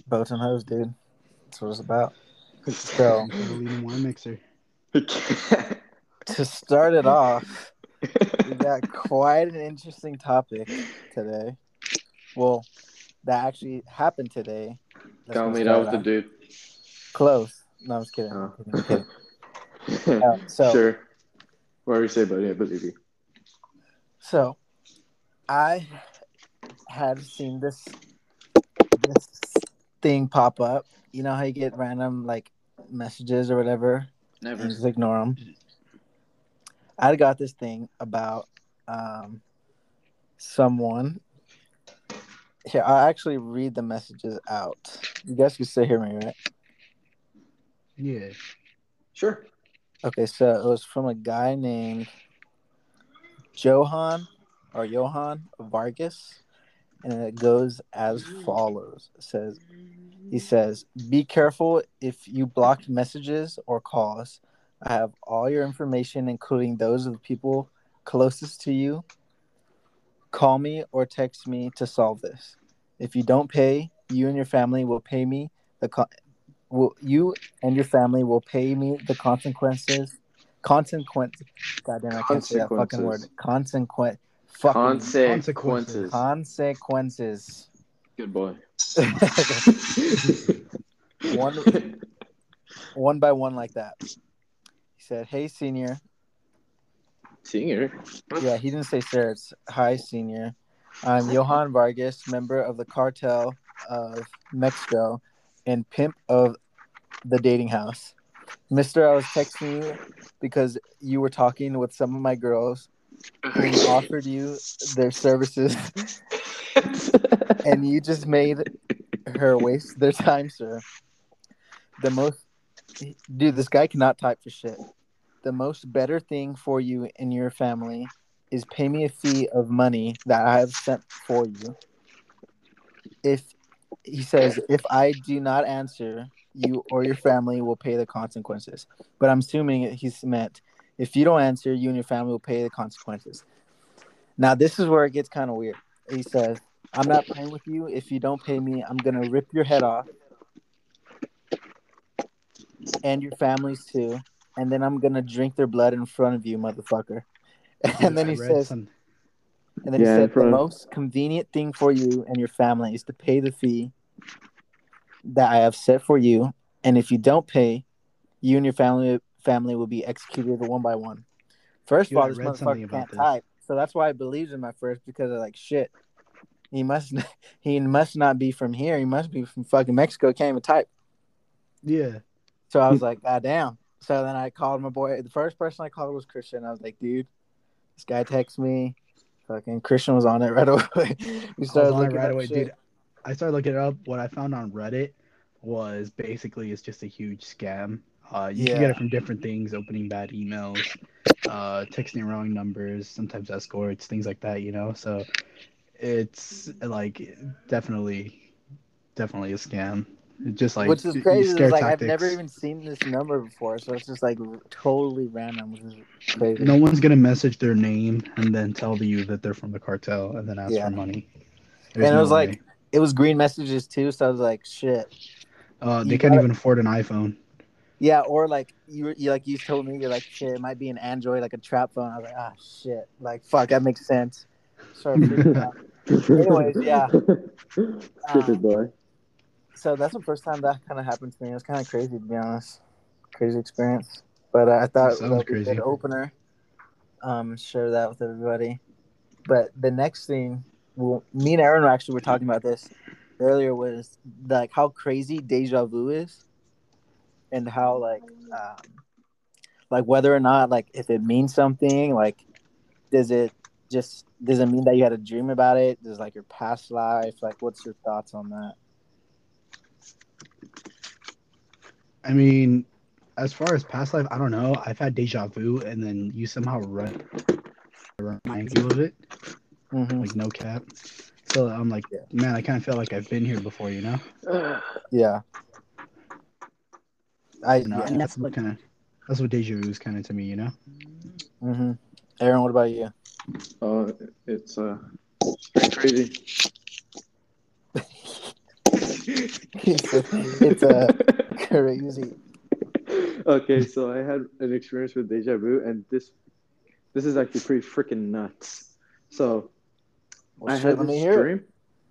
Boats and hoes, dude. That's what it's about. So Gasoline and wine mixer. to start it off, we got quite an interesting topic today. Well, that actually happened today. That's Got gonna made out start with the off dude. close. No, I'm just kidding. I'm Oh. kidding. I'm kidding. So, Sure. Whatever you say, buddy. I believe you. so I had seen this thing pop up. You know how you get random like messages or whatever, Never. and just ignore them. I got this thing about someone. Here, I'll actually read the messages out. You guys can still hear me, right? Yeah. Sure. Okay, so it was from a guy named Johan Vargas, and it goes as follows. He says, "Be careful if you block messages or calls. I have all your information, including those of the people closest to you. Call me or text me to solve this. If you don't pay, you and your family will pay me the you and your family will pay me the consequences. Consequence. God damn, I can't say that fucking word. Consequences. Fucking Consequences. consequences. Good boy. one one by one like that." He said, "Hey, senior." Senior. Yeah, he didn't say sir. It's hi, senior. I'm Johan Vargas, member of the cartel of Mexico and pimp of the dating house. Mister, I was texting you because you were talking with some of my girls whom offered you their services and you just made her waste their time, sir. The most Dude, this guy cannot type for shit. The most better thing for you and your family is pay me a fee of money that I have sent for you. If he says, if I do not answer, you or your family will pay the consequences. But I'm assuming he's meant if you don't answer, you and your family will pay the consequences. Now, this is where it gets kind of weird. He says, I'm not playing with you. If you don't pay me, I'm going to rip your head off and your families too. And then I'm going to drink their blood in front of you, motherfucker. And Dude, then I he read says, some. and then he Yeah, in said, the front. most convenient thing for you and your family is to pay the fee that I have set for you. And if you don't pay, you and your family will be executed one by one. First of Dude, all, I this read something motherfucker about can't this. type, so that's why I believed him at first because I like shit. He must he must not be from here. He must be from fucking Mexico. Can't even type. Yeah. So I was like, God damn. So then I called my boy. The first person I called was Christian. I was like, dude, this guy texts me. Fucking Christian was on it right away. We I was started on it looking right up away, shit. dude. I started looking it up. What I found on Reddit was basically it's just a huge scam. You can get Yeah. it from different things, opening bad emails, texting wrong numbers, sometimes escorts, things like that, you know? So it's like definitely a scam. It's just like Which is crazy is scare like I've never tactics. even seen this number before, so it's just like totally random, which is crazy. No one's gonna message their name and then tell you that they're from the cartel and then ask for Yeah. money. There's And it no was like way. it was green messages too, so I was like, shit. They You can't got it. even afford an iPhone. Yeah, or like you like you told me you're like shit, it might be an Android, like a trap phone. I was like, ah shit. Like fuck, that makes sense. Started freaking out. Anyways, yeah. Stupid Um, boy. so that's the first time that kind of happened to me. It was kind of crazy to be honest. Crazy experience. But I That thought that sounds would be a good crazy. opener. Share that with everybody. But the next thing, well, me and Aaron actually were talking about this earlier, was like how crazy deja vu is, and how like whether or not like if it means something, like does it does it mean that you had a dream about it? Does like your past life, like what's your thoughts on that? I mean, as far as past life, I don't know. I've had deja vu, and then you somehow remind you of it, Mm-hmm. like no cap. So I'm like, Yeah. man, I kind of feel like I've been here before, you know? Yeah. I You know, yeah. and that's what deja vu is kind of to me, you know? Mm-hmm. Aaron, what about you? It's pretty crazy. It's crazy. Okay, so I had an experience with deja vu, and this is actually pretty freaking nuts. So Well, I shit, had let me this hear it. dream.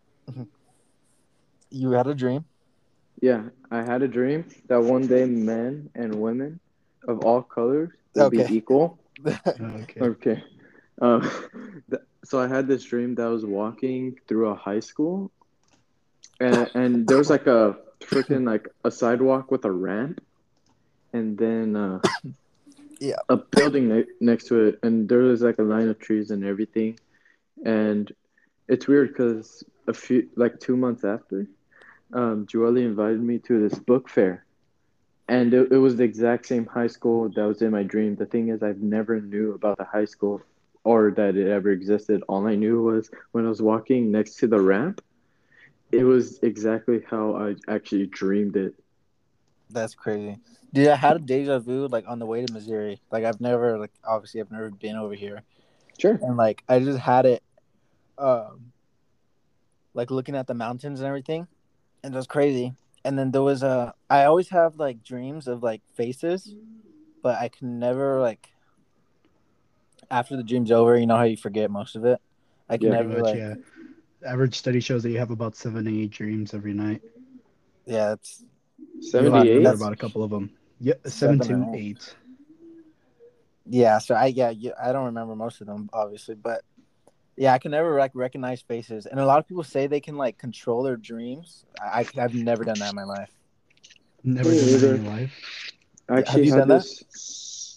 You had a dream. Yeah, I had a dream that one day men and women of all colors will be Okay. equal. Okay. Okay. So I had this dream that I was walking through a high school, and there was like a freaking like a sidewalk with a ramp, and then Yeah. a building next to it, and there was like a line of trees and everything. And it's weird because a few like 2 months after, Joelle invited me to this book fair, and it was the exact same high school that was in my dream. The thing is, I've never knew about the high school or that it ever existed. All I knew was when I was walking next to the ramp, it was exactly how I actually dreamed it. That's crazy. Dude, I had a deja vu like on the way to Missouri. Like I've never obviously I've never been over here. Sure. And like I just had it like looking at the mountains and everything. And it was crazy. And then there was I always have like dreams of like faces, but I can never like after the dream's over, you know how you forget most of it. I can Yeah. Pretty never much, like yeah. Average study shows that you have about 7 to 8 dreams every night. yeah, it's You only remember 78? that's about a couple of them. Yeah, 7 7 to or 8. 8. Yeah, so I don't remember most of them obviously, but yeah, I can never like recognize faces, and a lot of people say they can like control their dreams. I've never done that in my life. Never Me done that in neither. your life. I Yeah, have actually you had done that? this.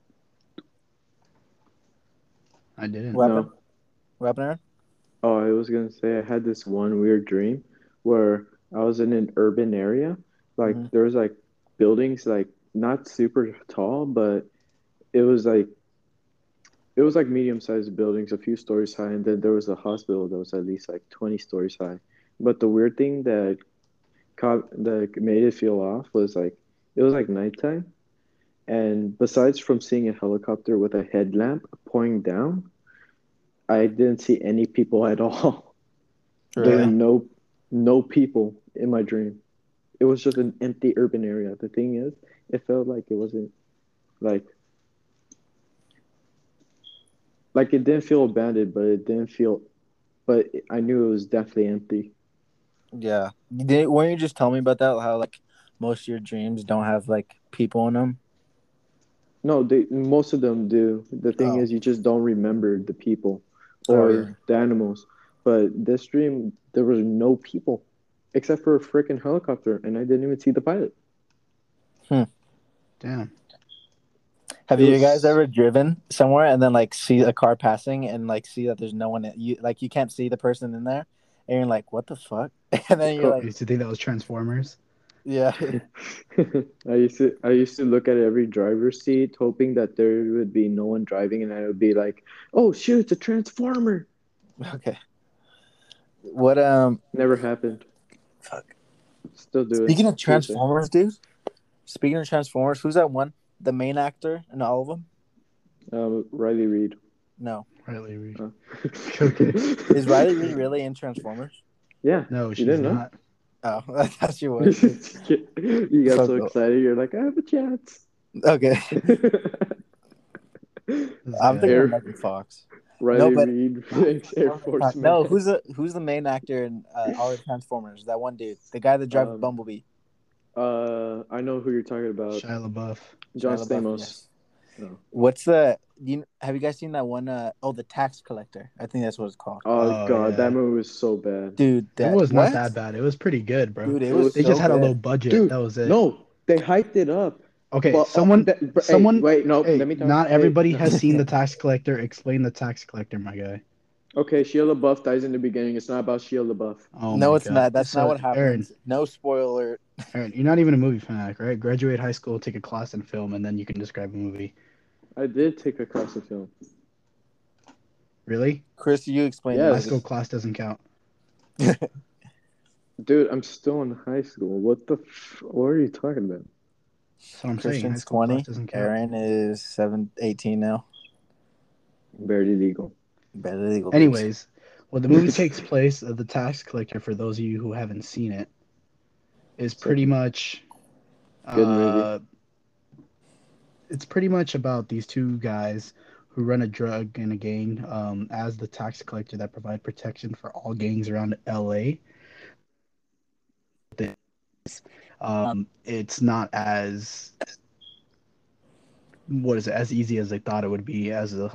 I didn't. Weapon, No. Aaron? Oh, I was gonna say I had this one weird dream where I was in an urban area. Like Mm-hmm. there was like buildings like not super tall, but it was like it was like medium-sized buildings, a few stories high, and then there was a hospital that was at least like 20 stories high. But the weird thing that made it feel off was like it was like nighttime, and besides from seeing a helicopter with a headlamp pouring down, I didn't see any people at all. There were Really? no people in my dream. It was just an empty urban area. The thing is, it felt like it wasn't like it didn't feel abandoned, but it didn't feel. But I knew it was definitely empty. Yeah. Weren't you just telling me about that? How like most of your dreams don't have like people in them? No, most of them do. The thing Oh. is, you just don't remember the people Oh yeah. or the animals. But this dream, there was no people except for a freaking helicopter, and I didn't even see the pilot. Damn. Have It you guys was ever driven somewhere and then like see a car passing and like see that there's no one you can't see the person in there and you're like what the fuck and then you're co- like You used to think that was Transformers? yeah I used to look at every driver's seat, hoping that there would be no one driving, and I would be like, "Oh shoot, it's a transformer!" okay what Never happened. fuck. Still do it Speaking of to this day. Transformers, dude. Speaking of Transformers, who's that one? The main actor in all of them? Riley Reid. No. Riley Reid. Oh. Okay. Is Riley Reid really in Transformers? Yeah, No, you she's didn't know? not. Oh, I thought she was. You got So so cool. excited. You're like, I have a chance. Okay. This I'm thinking guy. of Air Megan Fox. No, Riley but Reid thanks Air Force Man. no, who's the main actor in all the Transformers? That one dude, the guy that drives Bumblebee. I know who you're talking about. Shia LaBeouf. John Shia LaBeouf, Stamos. yes. No. What's have you guys seen that one? The Tax Collector. I think that's what it's called. Oh Oh, god, that yeah. movie was so bad. Dude, It was not that bad. It was pretty good, bro. Dude, it It was was They so just had a good. low budget. Dude, That was it. no, they hyped it up. Okay, But someone. wait, no, Hey, let me talk. not Hey, everybody no. has seen The Tax Collector. Explain The Tax Collector, my guy. Okay, Shia LaBeouf dies in the beginning. It's not about Shia LaBeouf. Oh No, my it's god. not. That's not So, what happens. No spoiler. Aaron, you're not even a movie fanatic, right? Graduate high school, take a class in film, and then you can describe a movie. I did take a class of film. Really? Chris, you explain Yes. High the school class doesn't count. Dude, I'm still in high school. What are you talking about? That's what I'm saying. High Christian's school class 20. doesn't count. Aaron is 18 now. Barely legal. Better legal. Anyways, well, the movie takes place of The Tax Collector. For those of you who haven't seen it, is pretty much Good movie. It's pretty much about these two guys who run a drug in a gang as the tax collector that provide protection for all gangs around LA. It's not as as easy as they thought it would be as a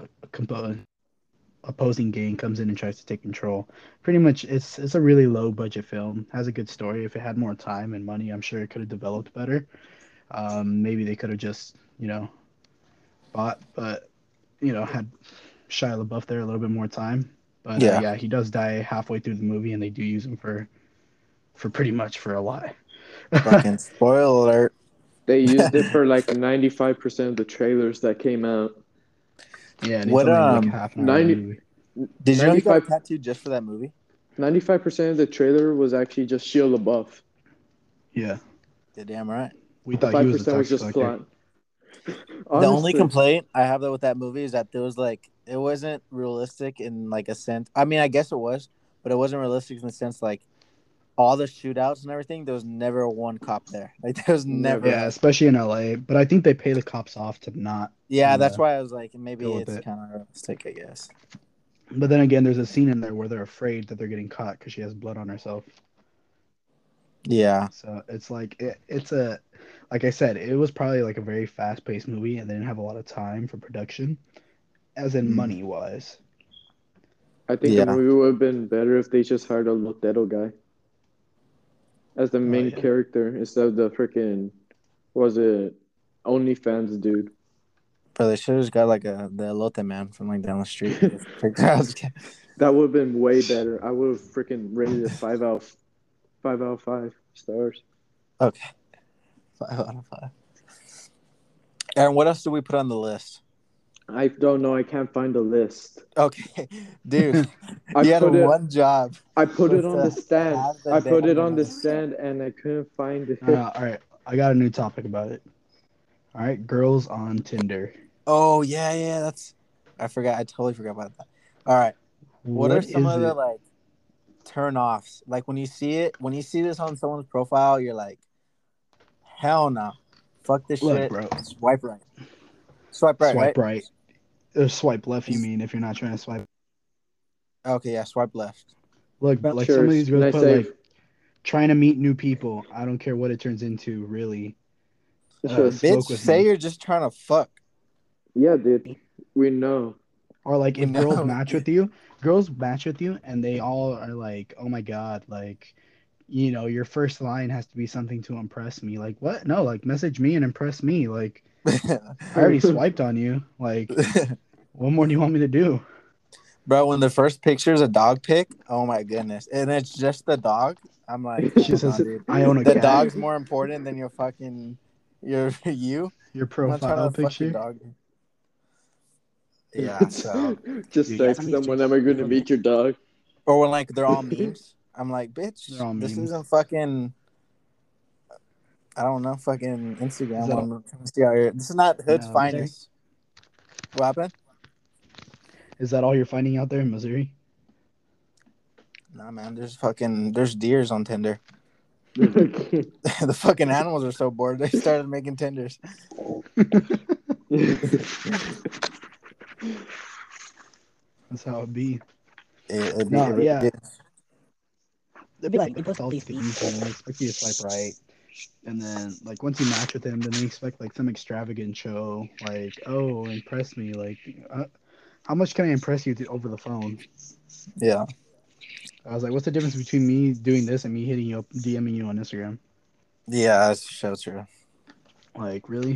opposing gang comes in and tries to take control. Pretty much, it's a really low budget film. Has a good story. If it had more time and money, I'm sure it could have developed better. Maybe they could have just bought, but had Shia LaBeouf there a little bit more time. But yeah, he does die halfway through the movie, and they do use him for pretty much for a lot. Fucking spoiler alert. They used it for like 95% of the trailers that came out. Yeah, and What, it's only like half an hour 90 movie. Did you know he got a 95 tattoo just for that movie? 95% of the trailer was actually just Shia LaBeouf. Yeah, You're damn right. we The thought he was the 5% was tax just collector. plot. The only Honestly, complaint I have with that movie is that there was like it wasn't realistic in like a sense. I mean, I guess it was, but it wasn't realistic in the sense like all the shootouts and everything. There was never one cop there. Like there was never. Yeah, especially in LA. But I think they pay the cops off to not. Yeah, that's why I was like, go maybe with it's it. kind of realistic, I guess. But then again, there's a scene in there where they're afraid that they're getting caught because she has blood on herself. Yeah. So it's like like I said, it was probably like a very fast-paced movie, and they didn't have a lot of time for production, as in money wise. I think the movie would have been better if they just hired a Lotero guy as the main character instead of the freaking, was it OnlyFans dude? Bro, they should have just got like the elote man from like down the street. That would have been way better. I would have freaking rated it 5 out of 5 stars. Okay. 5 out of 5. Aaron, what else do we put on the list? I don't know. I can't find the list. Okay, dude, you had one job. I put it on the stand. I put it on the stand, and I couldn't find it. All right, I got a new topic about it. All right, girls on Tinder. Oh yeah, I forgot. I totally forgot about that. All right, what are some of the like turn offs? Like when you see this on someone's profile, you're like, hell no, fuck this shit. Bro. Swipe right. Swipe right. Or swipe left, you mean, if you're not trying to swipe. Okay, yeah, swipe left. Look, like some of these girls put like trying to meet new people. I don't care what it turns into, really. Bitch, say you're just trying to fuck. Yeah, dude. We know. Or like if girls match with you and they all are like, oh my God, like, your first line has to be something to impress me. Like, what? No, like message me and impress me. Like, I already swiped on you. Like, what more do you want me to do? Bro, when the first picture is a dog pic, oh my goodness. And it's just the dog. I'm like, she says, I own a the cat. Dog's more important than your fucking your profile picture. Dog. Yeah, so just text them when am I going to meet your dog? Or when like they're all memes. I'm like, bitch, this isn't fucking I don't know, fucking Instagram. This is not Hood's finest. What happened? Is that all you're finding out there in Missouri? Nah, man. There's deers on Tinder. The fucking animals are so bored. They started making Tinders. That's how it be. It'd be like, it puts all these things and they expect you to swipe right. And then, like, once you match with them, then they expect, like, some extravagant show. Like, oh, impress me. Like, how much can I impress you over the phone? Yeah. I was like, what's the difference between me doing this and me hitting you up, DMing you on Instagram? Yeah, that's so true. Like, really?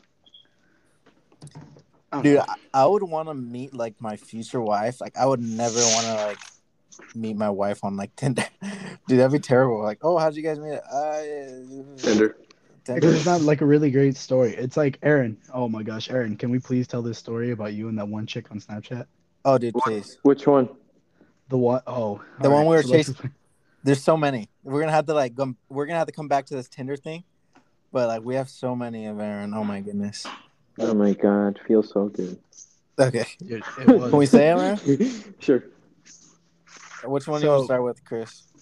Dude, I would want to meet, like, my future wife. Like, I would never want to, like, meet my wife on, like, Tinder. Dude, that'd be terrible. Like, oh, how'd you guys meet? Tinder. Because it's not, like, a really great story. It's like, Aaron. Oh, my gosh. Aaron, can we please tell this story about you and that one chick on Snapchat? Oh, dude, please. Which one? The what? Oh. The one we were chasing. There's so many. We're going to have to, like, we're going to have to come back to this Tinder thing. But, like, we have so many of Aaron. Oh, my goodness. Oh my God, feels so good. Okay. Dude, it was. Can we say it, man? Sure. Which one do you want to start with, Chris?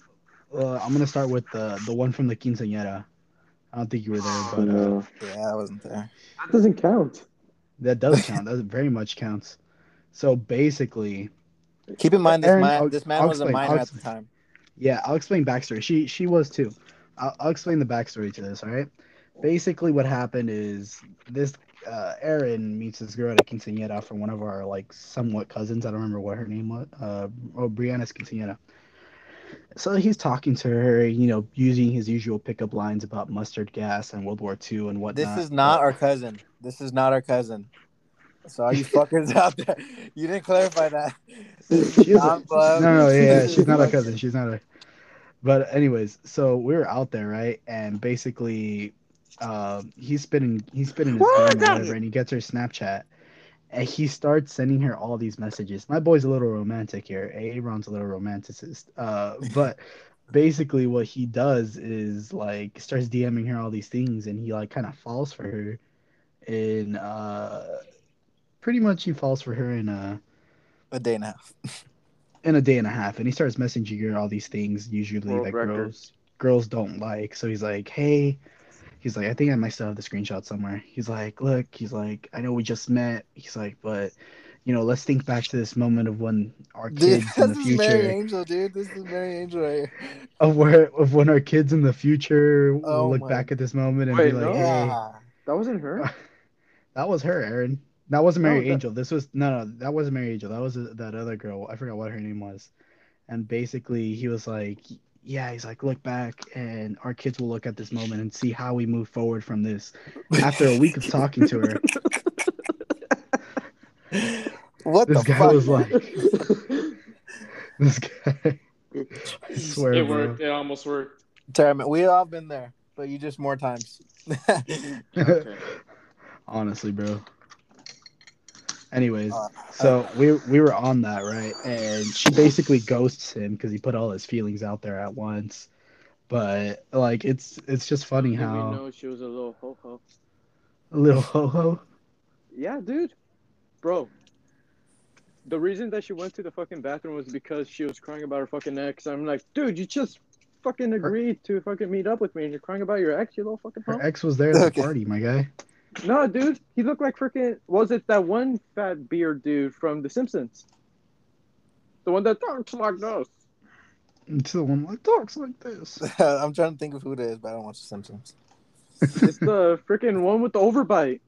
I'm gonna start with the one from the quinceañera. I don't think you were there, but No, Yeah, I wasn't there. that doesn't count. that does count. That very much counts. So basically, Keep in mind, Aaron, this man was a minor at the time. Yeah, I'll explain backstory. She was too. I'll explain the backstory to this. All right. Basically, what happened is this Aaron meets this girl at a quinceañera from one of our like somewhat cousins. I don't remember what her name was. Brianna's quinceañera. So he's talking to her, using his usual pickup lines about mustard gas and World War II and This whatnot. is not our cousin. This is not our cousin. So all you fuckers out there, you didn't clarify that. She is a Tom Glove. no, yeah, This she's is not our cousin. fucking. She's not a. But anyways, so we were out there, right? And basically, he's spinning his What? game or whatever, and he gets her Snapchat, and he starts sending her all these messages. My boy's a little romantic here. Aaron's a little romanticist. But basically, what he does is like starts DMing her all these things, and he like kind of falls for her. In pretty much, he falls for her A day and a half. in a day and a half, and he starts messaging her all these things usually World that record. girls don't like. So he's like, hey, he's like, I think I might still have the screenshot somewhere. He's like, look, he's like, I know we just met. He's like, but let's think back to this moment of when our Dude, kids in this the is Mary future Angel, dude. This is Mary Angel right here. of when our kids in the future will Oh look my. back at this moment and be Wait, like, no, hey, Ah. that wasn't her. that was her, Aaron. That wasn't No, Mary Angel. This was no, that wasn't Mary Angel. That was that other girl. I forgot what her name was. And basically, he was like, yeah, he's like, look back, and our kids will look at this moment and see how we move forward from this. After a week of talking to her, What this the guy fuck, was man? like, this guy, I swear, It bro. worked. It almost worked. Terry, we all been there, but you just more times. Okay. Honestly, bro. Anyways, Uh, so we were on that, right? And she basically ghosts him because he put all his feelings out there at once. But like, it's just funny Did we how know she was a little ho ho? a little ho ho. Yeah, dude, bro. The reason that she went to the fucking bathroom was because she was crying about her fucking ex. I'm like, dude, you just fucking agreed to fucking meet up with me, and you're crying about your ex, you little fucking Her hoe. ex was there at the Okay. party, my guy. No, dude, he looked like freaking. Was it that one fat beard dude from The Simpsons? The one that talks like this. It's the one that talks like this. I'm trying to think of who it is, but I don't watch The Simpsons. It's the freaking one with the overbite.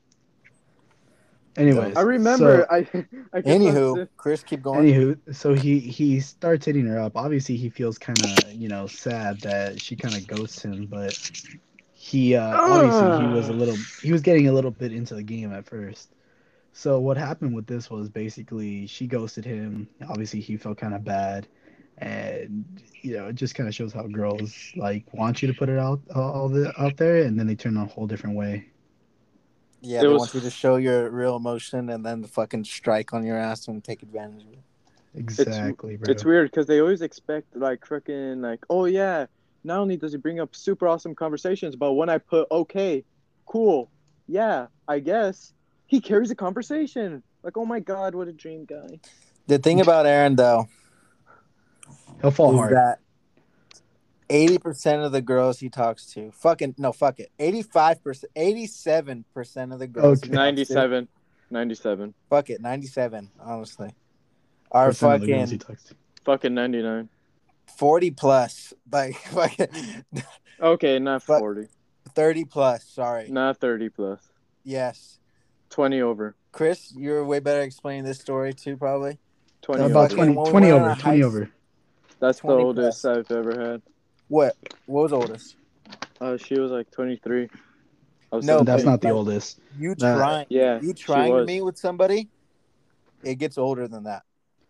Anyways, I remember. I guess Anywho, Chris, keep going. so he starts hitting her up. Obviously, he feels kind of sad that she kind of ghosts him, but he obviously he was getting a little bit into the game at first. So what happened with this was basically she ghosted him. Obviously, he felt kind of bad, and it just kind of shows how girls like want you to put it out there, and then they turn a whole different way. Yeah, It they was- want you to show your real emotion and then fucking strike on your ass and take advantage of it. Exactly, bro. It's weird because they always expect like freaking like, oh yeah, not only does he bring up super awesome conversations, but when I put okay, cool, yeah, I guess he carries a conversation. Like, oh my god, what a dream guy. The thing about Aaron, though, He'll fall is hard. that 80% of the girls he talks to, fuck it, 85%, 87% of the girls he Okay. talks to, 97. fuck it, 97, honestly, are Percent of the girls he fucking talks to. Fucking 99. 40 plus, like fucking Okay, not Fuck. 40. 30 plus. Sorry, Not 30 plus. yes, 20 over. Chris, you're way better at explaining this story too, probably. 20 About over. fucking- 20, when we 20 went on over, a 20 heist- over. That's the 20 oldest plus. I've ever had. What was oldest? She was like 23. I was No, That's 17. not the like, oldest. You That- trying? Yeah, You she trying to was. meet with somebody? It gets older than that.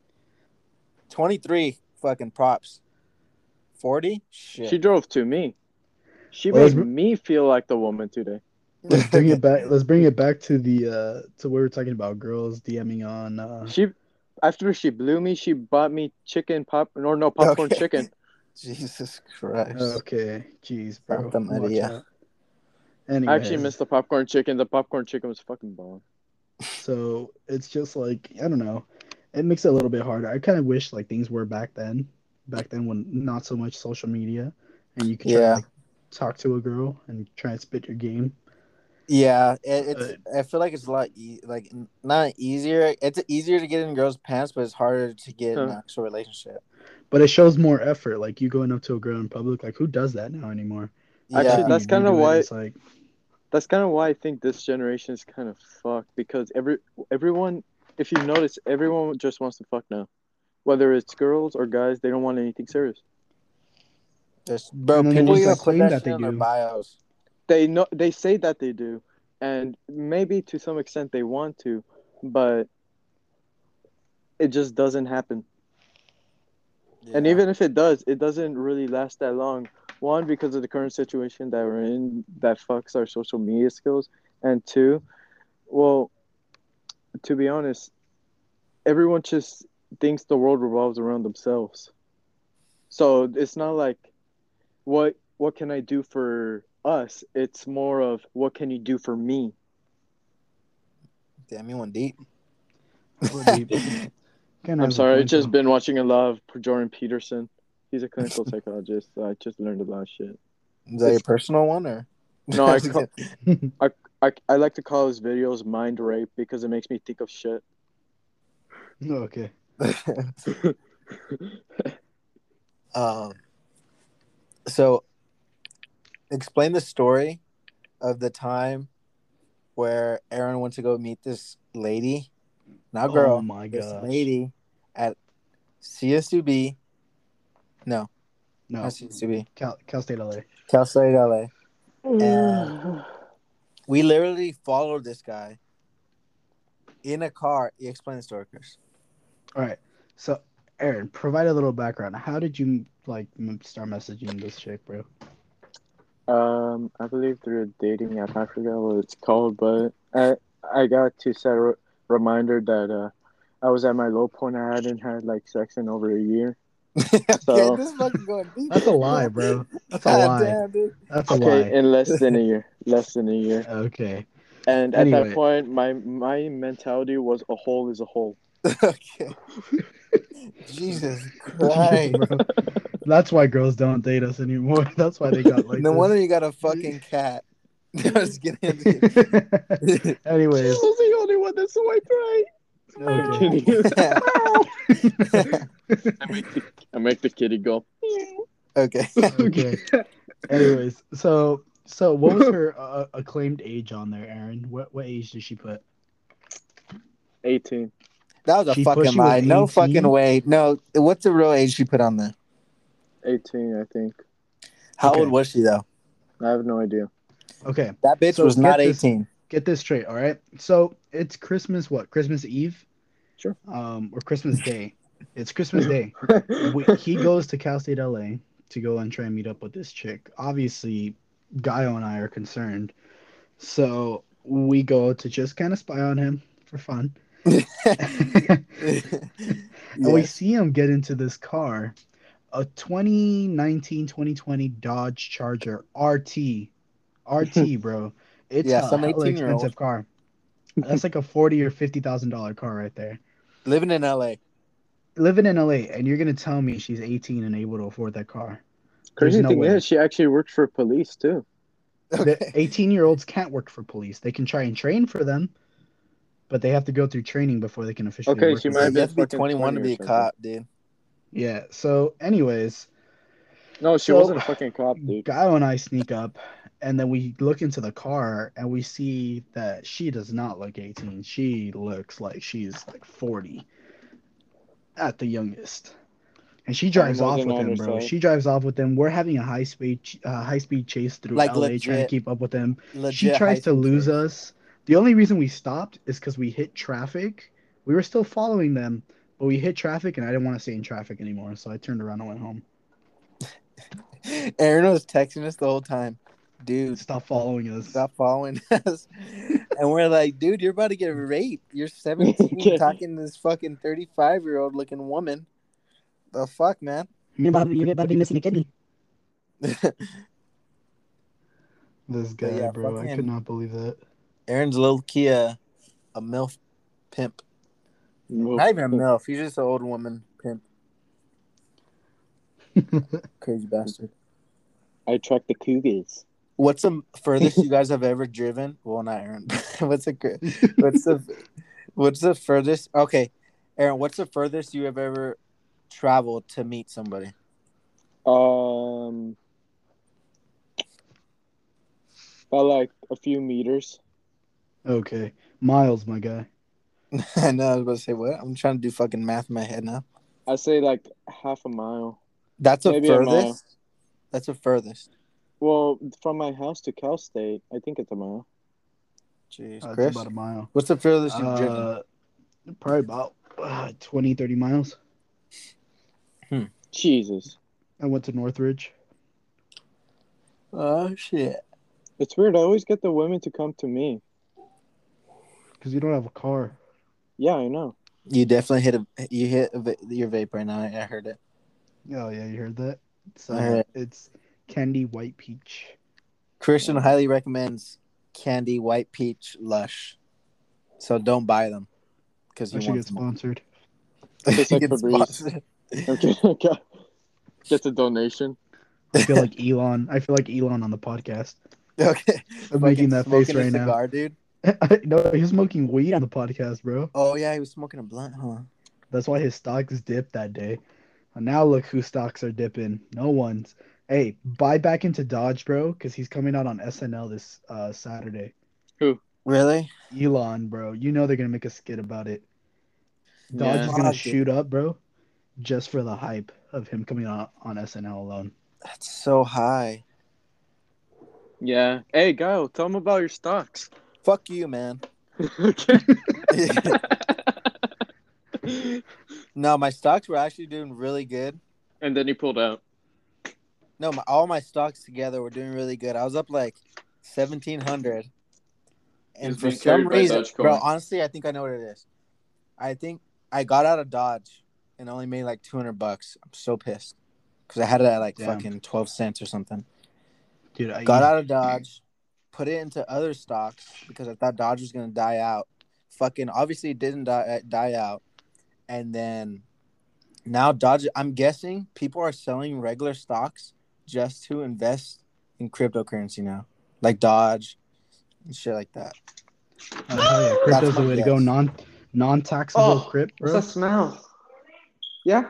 23, fucking props. 40, shit. She drove to me. She Well, made let's- me feel like the woman today. Let's bring it back. Let's bring it back to the to where we're talking about girls DMing on. She, after she blew me, she bought me chicken popcorn Okay. chicken. Jesus Christ. Okay, jeez, bro. Santa Watch Maria. out. I Anyways, actually missed the popcorn chicken. The popcorn chicken was fucking bomb. so it's just like I don't know. It makes it a little bit harder. I kind of wish like things were back then, back then when not so much social media, and you could try to Yeah. like talk to a girl and try and spit your game. Yeah, it's. But I feel like it's a lot like not easier. It's easier to get in girls' pants, but it's harder to get in an Huh. actual relationship. but it shows more effort. Like you going up to a girl in public, like who does that now anymore? Like Actually, Yeah, after you that's kind of redo it, why. it's like That's kind of why I think this generation is kind of fucked because everyone, if you notice, everyone just wants to fuck now. Whether it's girls or guys, they don't want anything serious. just bro. and then the People ones even that put claim that that shit they on their do. bios. They say that they do, and maybe to some extent they want to, but it just doesn't happen. And Yeah, even if it does, it doesn't really last that long. One, because of the current situation that we're in that fucks our social media skills, and two, well, to be honest, everyone just thinks the world revolves around themselves. So it's not like what can I do for us? It's more of what can you do for me? damn, you went deep. Hella deep. Kind of I'm has a sorry, I've point just though. been watching a lot of Jordan Peterson. He's a clinical psychologist, so I just learned a lot of shit. Is that your personal one or? No, I like to call his videos mind rape because it makes me think of shit. Okay. um. So, explain the story of the time where Aaron went to go meet this lady, not Oh girl, my this gosh. lady at CSUB. No, not No. CSUB. Cal State LA. Cal State LA. And we literally followed this guy in a car. You explain the story, Chris. All right. So, Aaron, provide a little background. How did you like start messaging this chick, bro? I believe through a dating app. I forgot what it's called, but I got to set a reminder that I was at my low point. I hadn't had like sex in over a year. Okay, So this is fucking going deep. That's a lie, bro. That's a God lie. damn, dude. That's a okay, lie. in less than a year, less than a year. Okay. And at that Anyway, point, my mentality was a hole is a hole. Okay. Jesus yeah, Christ. bro. That's why girls don't date us anymore. That's why they got like No this. wonder you got a fucking cat. I was kidding. I'm just kidding. She Anyways, was the only one that swiped right. I'm okay. kidding. I make the kitty go. Okay. Okay. Anyways, so what was her acclaimed age on there, Aaron? What age did she put? 18. That was a She put fucking she was lie. No fucking 18. way. No. What's the real age she put on there? 18, I think. How old Okay. was she though? I have no idea. Okay. That bitch So was not 18. get this straight, all right? So it's Christmas, what? Christmas Eve? Sure. Or Christmas Day. It's Christmas Day. He goes to Cal State LA to go and try and meet up with this chick. Obviously, Gaio and I are concerned. So we go to just kind of spy on him for fun. And we Yes. see him get into this car, a 2019, 2020 Dodge Charger RT. RT, bro. It's Yeah, a some hella 18-year-old expensive car. That's like a $40,000 or $50,000 car right there. living in LA. Living in LA, and you're gonna tell me she's 18 and able to afford that car? There's Crazy no thing way. is, she actually worked for police too. The Okay. 18-year-olds can't work for police. They can try and train for them, but they have to go through training before they can officially Okay, work she with might Yeah, have them. you been have to be fucking 21 to 20 or be a something. cop, dude. Yeah. So, anyways, No, she so wasn't a fucking cop, dude. Guy and I sneak up, and then we look into the car, and we see that she does not look 18. She looks like she's like 40 at the youngest. And she Time drives off wasn't with on him, her bro. side. She drives off with him. We're having a high speed chase through Like LA, trying to legit, keep up with him. She legit high tries to speed lose chase. us. The only reason we stopped is because we hit traffic. We were still following them, but we hit traffic, and I didn't want to stay in traffic anymore, so I turned around and went home. Aaron was texting us the whole time, dude. Stop following us. Stop following us. And we're like, dude, you're about to get raped. You're 17 Okay. talking to this fucking 35-year-old looking woman. The fuck, man? You're about to be missing a kidney. This But guy, yeah, bro, I could fucking not believe that. Aaron's little Kia, a MILF pimp. Well, Not even a MILF. He's just an old woman pimp. Crazy bastard. I track the cougars. What's the furthest you guys have ever driven? Well, not Aaron. what's the furthest? Okay, Aaron. What's the furthest you have ever traveled to meet somebody? By like a few meters. Okay, miles, my guy. I know. I was about to say what? I'm trying to do fucking math in my head now. I say like half a mile. That's a Maybe a mile. furthest. That's a furthest. Well, from my house to Cal State, I think it's a mile. Jeez, It's Chris. about a mile. What's the furthest you've driven? Probably about 20, 30 miles. Jesus. I went to Northridge. Oh shit. It's weird. I always get the women to come to me. Because you don't have a car. Yeah, I know. You definitely hit your vape right now. I heard it. Oh, yeah, you heard that? So I heard. it's Candy White Peach. Christian highly recommends Candy White Peach Lush. So don't buy them because I you should want get them. sponsored. Tastes like Get Febreze. sponsored. Okay. Gets a donation. I feel like Elon. I feel like Elon on the podcast. Okay. I'm making Fucking that smoking face a right now. cigar, dude. No, he was smoking weed on the podcast, bro. Oh yeah, he was smoking a blunt, huh? That's why his stocks dipped that day. And now look whose stocks are dipping. No one's. Hey, buy back into Dodge, bro, because he's coming out on SNL this Saturday. Really? Elon, bro. You know they're gonna make a skit about it. Dodge Yeah. is gonna Fuck, dude. shoot up, bro, just for the hype of him coming out on SNL alone. That's so high. Yeah. Hey, Guile, tell them about your stocks. Fuck you, man. Okay. No, my stocks were actually doing really good. And then he pulled out. No, all my stocks together were doing really good. I was up like 1,700. And It's for being some carried by reason, Dogecoin. bro, honestly, I think I know what it is. I think I got out of Dodge and only made like $200. I'm so pissed because I had it at like Damn. fucking 12 cents or something. Dude, I Got out of Dodge, put it into other stocks because I thought Dodge was gonna die out. Fucking obviously it didn't die out, and then now Dodge. I'm guessing people are selling regular stocks just to invest in cryptocurrency now, like Dodge and shit like that. hell yeah, crypto's That's the my way to go. guess. Non-taxable crypt, bro. What's that smell? Yeah.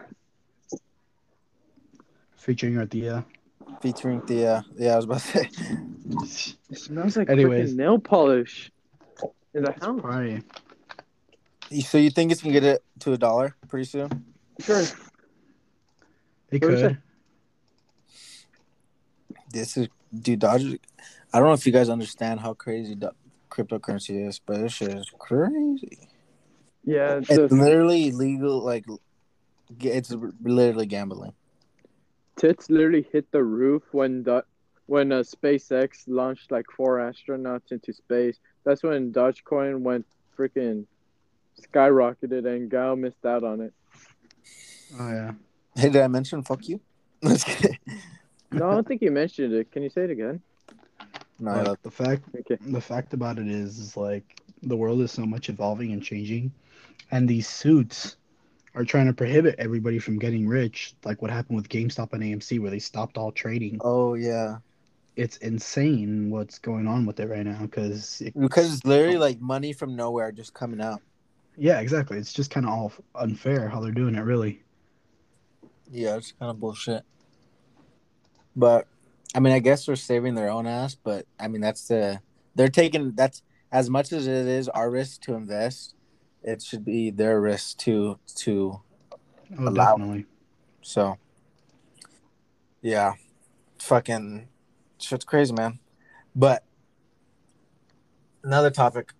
Featuring Arthea. Featuring the yeah, I was about to say. It smells like Anyways. freaking nail polish in the house. Probably. So you think it's gonna get it to $1 pretty soon? Sure. It What is could. it? This is dude Dodge. I don't know if you guys understand how crazy cryptocurrency is, but this shit is crazy. Yeah, It's literally legal. Like it's literally gambling. tits literally hit the roof when SpaceX launched like 4 astronauts into space. That's when Dogecoin went freaking skyrocketed and Gao missed out on it. Oh yeah. Hey, did I mention fuck you? Let's get it. No, I don't think you mentioned it. Can you say it again? No, Look, the Okay. fact about it is like the world is so much evolving and changing, and these suits are trying to prohibit everybody from getting rich, like what happened with GameStop and AMC, where they stopped all trading. oh yeah, It's insane what's going on with it right now, because it's literally like money from nowhere just coming out. yeah, exactly. It's just kind of all unfair how they're doing it, really. Yeah, it's kind of bullshit. But I mean, I guess they're saving their own ass. But I mean, they're taking that's as much as it is our risk to invest. It should be their risk to Oh, allow. definitely. So, yeah, fucking shit's crazy, man. But another topic.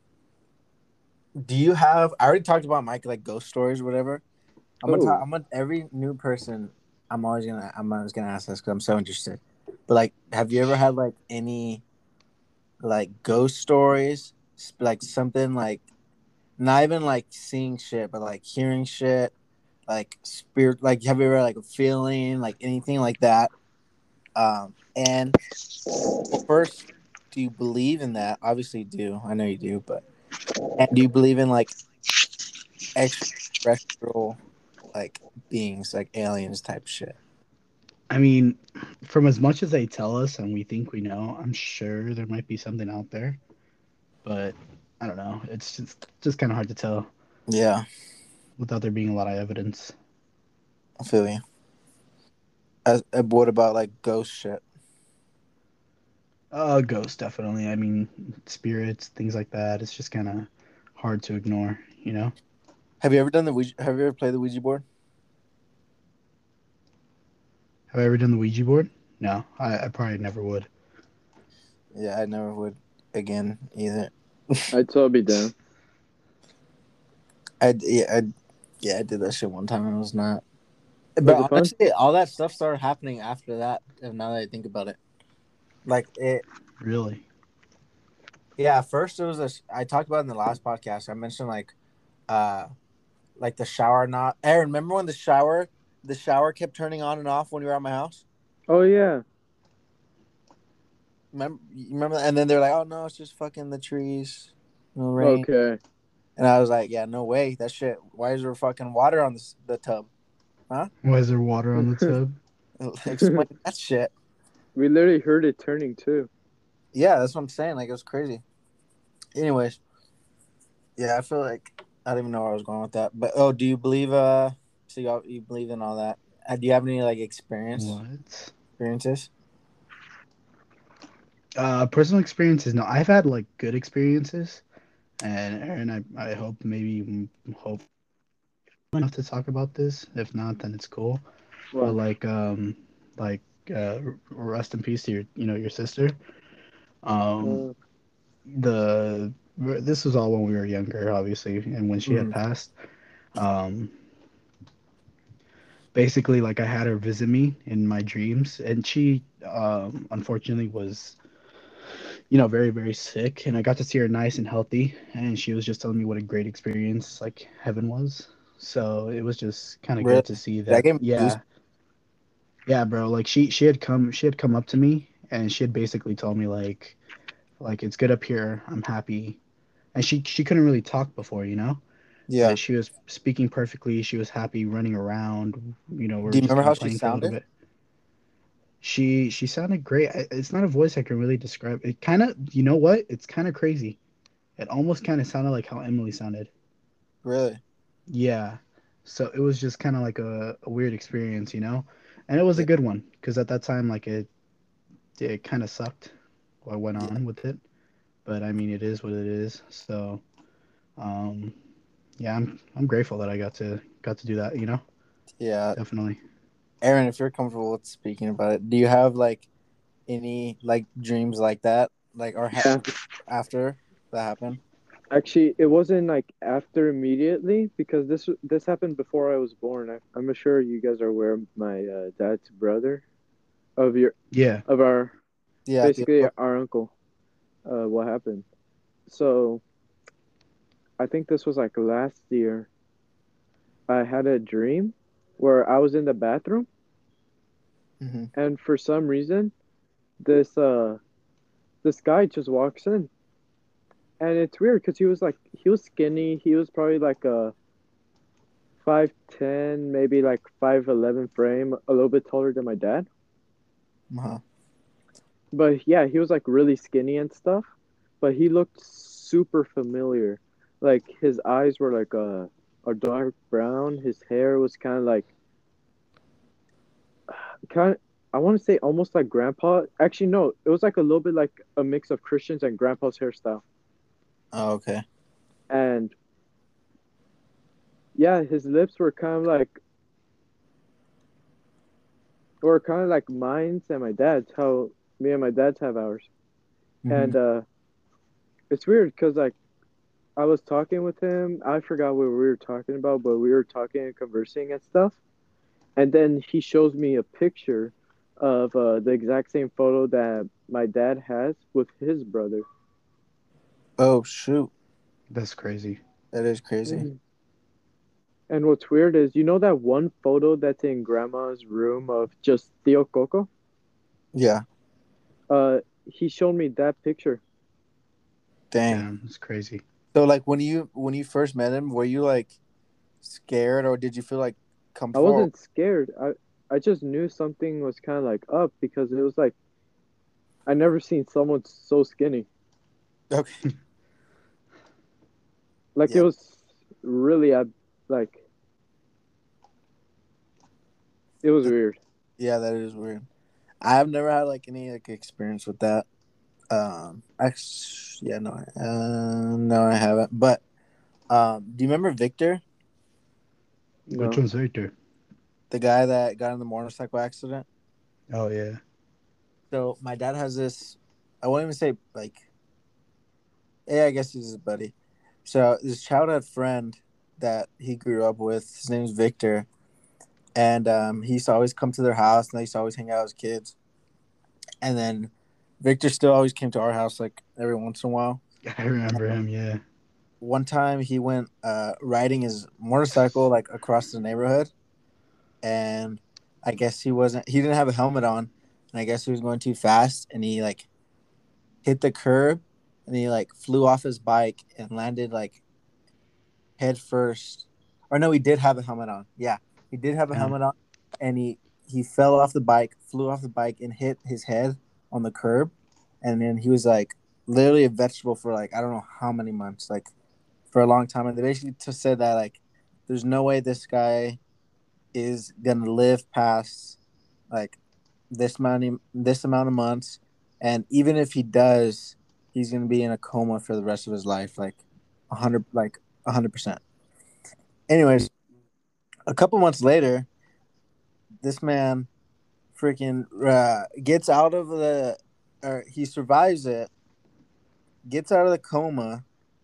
Do you have? I already talked about Mike, like ghost stories, or whatever. I'm gonna every new person. I'm always gonna ask this because I'm so interested. But like, have you ever had like any like ghost stories, like something like not even like seeing shit, but like hearing shit, like spirit, like have you ever like a feeling, like anything like that? And first, do you believe in that? Obviously, you do. I know you do, but and do you believe in like extraterrestrial like beings, like aliens type shit? I mean, from as much as they tell us and we think we know, I'm sure there might be something out there, but I don't know. It's just kind of hard to tell Yeah, without there being a lot of evidence. I feel you. What about like ghost shit? Ghosts definitely. I mean, spirits, things like that. It's just kind of hard to ignore, you know? Have you ever done the Ouija? Have you ever played the Ouija board? Have I ever done the Ouija board? No, I probably never would. Yeah, I never would again either. I'd still be down. I did that shit one time and it was not. Was But it fun? honestly, all that stuff started happening after that. Now that I think about it, like it. Really? Yeah, first it was I talked about it in the last podcast. I mentioned uh, like the shower not. Aaron, remember when the shower kept turning on and off when you were at my house? Oh yeah. Remember that? And then they're like, "Oh no, it's just fucking the trees, no rain." Okay. And I was like, "Yeah, no way, that shit. Why is there fucking water on the tub? Huh? Why is there water on the tub? Explain that shit." We literally heard it turning too. Yeah, that's what I'm saying. Like it was crazy. Anyways, yeah, I feel like I don't even know where I was going with that. But do you believe so you believe in all that? Do you have any like What? experiences? Personal experiences. No, I've had like good experiences, and Aaron, I hope maybe hope enough to talk about this. If not, then it's cool. But Well, like rest in peace to your sister. Um, uh, the this was all when we were younger, obviously, and when she had Mm-hmm. passed. Um, Basically, like I had her visit me in my dreams, and she unfortunately was very, very sick, and I got to see her nice and healthy, and she was just telling me what a great experience like heaven was. So it was just kind of Really? good to see That that. gave me goose. Yeah, yeah, bro. Like she had come up to me, and she had basically told me like it's good up here. I'm happy, and she couldn't really talk before. Yeah. But she was speaking perfectly. She was happy running around. We Do were you just remember kind how of she playing for a little sounded? bit. She sounded great. It's not a voice I can really describe. It kind of, you know what? It's kind of crazy. It almost kind of sounded like how Emily sounded. Really? Yeah. So it was just kind of like a weird experience. And it was a Yeah. good one because at that time, like it kind of sucked what went Yeah. on with it. But I mean, it is what it is. So, um, yeah, I'm grateful that I got to do that. Yeah. Definitely. Aaron, if you're comfortable with speaking about it, do you have like any like dreams like that, like yeah. after that happened? Actually, it wasn't like after immediately because this happened before I was born. I'm sure you guys are aware of my dad's brother of your Yeah. of our Yeah. basically our uncle. What happened? So I think this was like last year. I had a dream where I was in the bathroom, Mm-hmm. and for some reason, this this guy just walks in, and it's weird because he was skinny. He was probably like a 5'10", maybe like 5'11" frame, a little bit taller than my dad. Uh-huh. But yeah, he was like really skinny and stuff. But he looked super familiar. Like his eyes were like a dark brown. His hair was kind of I want to say almost like grandpa. Actually, no, it was like a little bit like a mix of Christian's and grandpa's hairstyle. Oh, okay. And yeah, his lips were kind of like mine's and my dad's. How me and my dad's have ours. Mm-hmm. And it's weird because like I was talking with him. I forgot what we were talking about, but we were talking and conversing and stuff. And then he shows me a picture of the exact same photo that my dad has with his brother. Oh shoot, That's crazy. that is crazy. Mhm. And what's weird is, you know that one photo that's in grandma's room of just Tío Coco? Yeah. He showed me that picture. Dang. Damn, it's crazy. So like when you first met him, were you like scared or did you feel like I comfortable? wasn't scared. I just knew something was kind of like up because it was like I never seen someone so skinny. Okay. Like it Yeah. was really like it was weird. Yeah, that is weird. I've never had like any like experience with that. Yeah, no, I haven't. But do you remember Victor, Which No, one's Victor? the guy that got in the motorcycle accident? Oh yeah. So my dad has this. I won't even say like. Yeah, I guess he's his buddy. So this childhood friend that he grew up with, his name's Victor, and he used to always come to their house, and they used to always hang out as kids. And then Victor still always came to our house like every once in a while. I remember him. Yeah. One time he went riding his motorcycle like across the neighborhood, and I guess he didn't have a helmet on, and I guess he was going too fast, and he like hit the curb, and he like flew off his bike and landed like head first. Or no, he did have a helmet on. Yeah, he did have a Damn. helmet on, and he fell off the bike, flew off the bike, and hit his head on the curb, and then he was like literally a vegetable for like I don't know how many months, like for a long time. And they basically just said that like there's no way this guy is gonna live past like this amount of months, and even if he does, he's gonna be in a coma for the rest of his life, like 100%. Anyways, a couple months later, this man freaking gets out of or he survives it, gets out of the coma,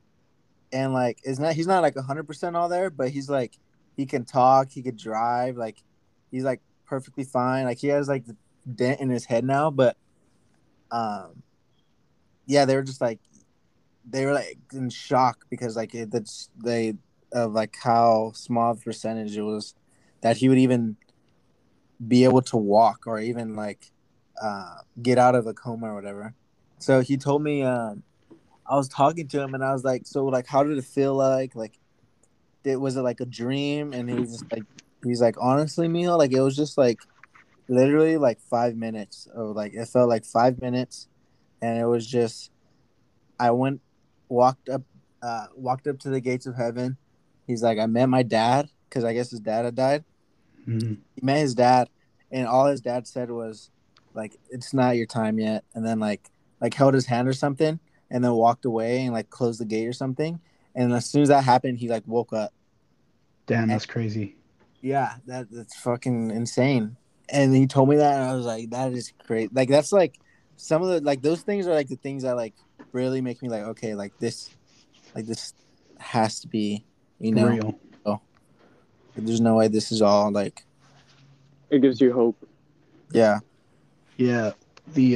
and like he's not like 100% all there, but he's like he can talk, he could drive, like he's like perfectly fine. Like he has like the dent in his head now, but um, yeah, they were like in shock because like that's they of like how small of a percentage it was that he would even be able to walk or even like get out of a coma or whatever. So he told me I was talking to him and I was like, so like how did it feel like was it like a dream? And he's like honestly, Mio, like it was just like literally like 5 minutes of like it felt like 5 minutes, and it was just I went walked up walked up to the gates of heaven. He's like I met my dad because I guess his dad had died. Mm-hmm. He met his dad, and all his dad said was like it's not your time yet, and then like held his hand or something, and then walked away and like closed the gate or something. And as soon as that happened, he like woke up. Damn, And that's crazy. yeah, that's fucking insane. And he told me that, and I was like, that is crazy. Like that's like some of the like those things are like the things that like really make me like okay, like this has to be, you know. Real. Oh, there's no way this is all like it gives you hope. yeah. Yeah. The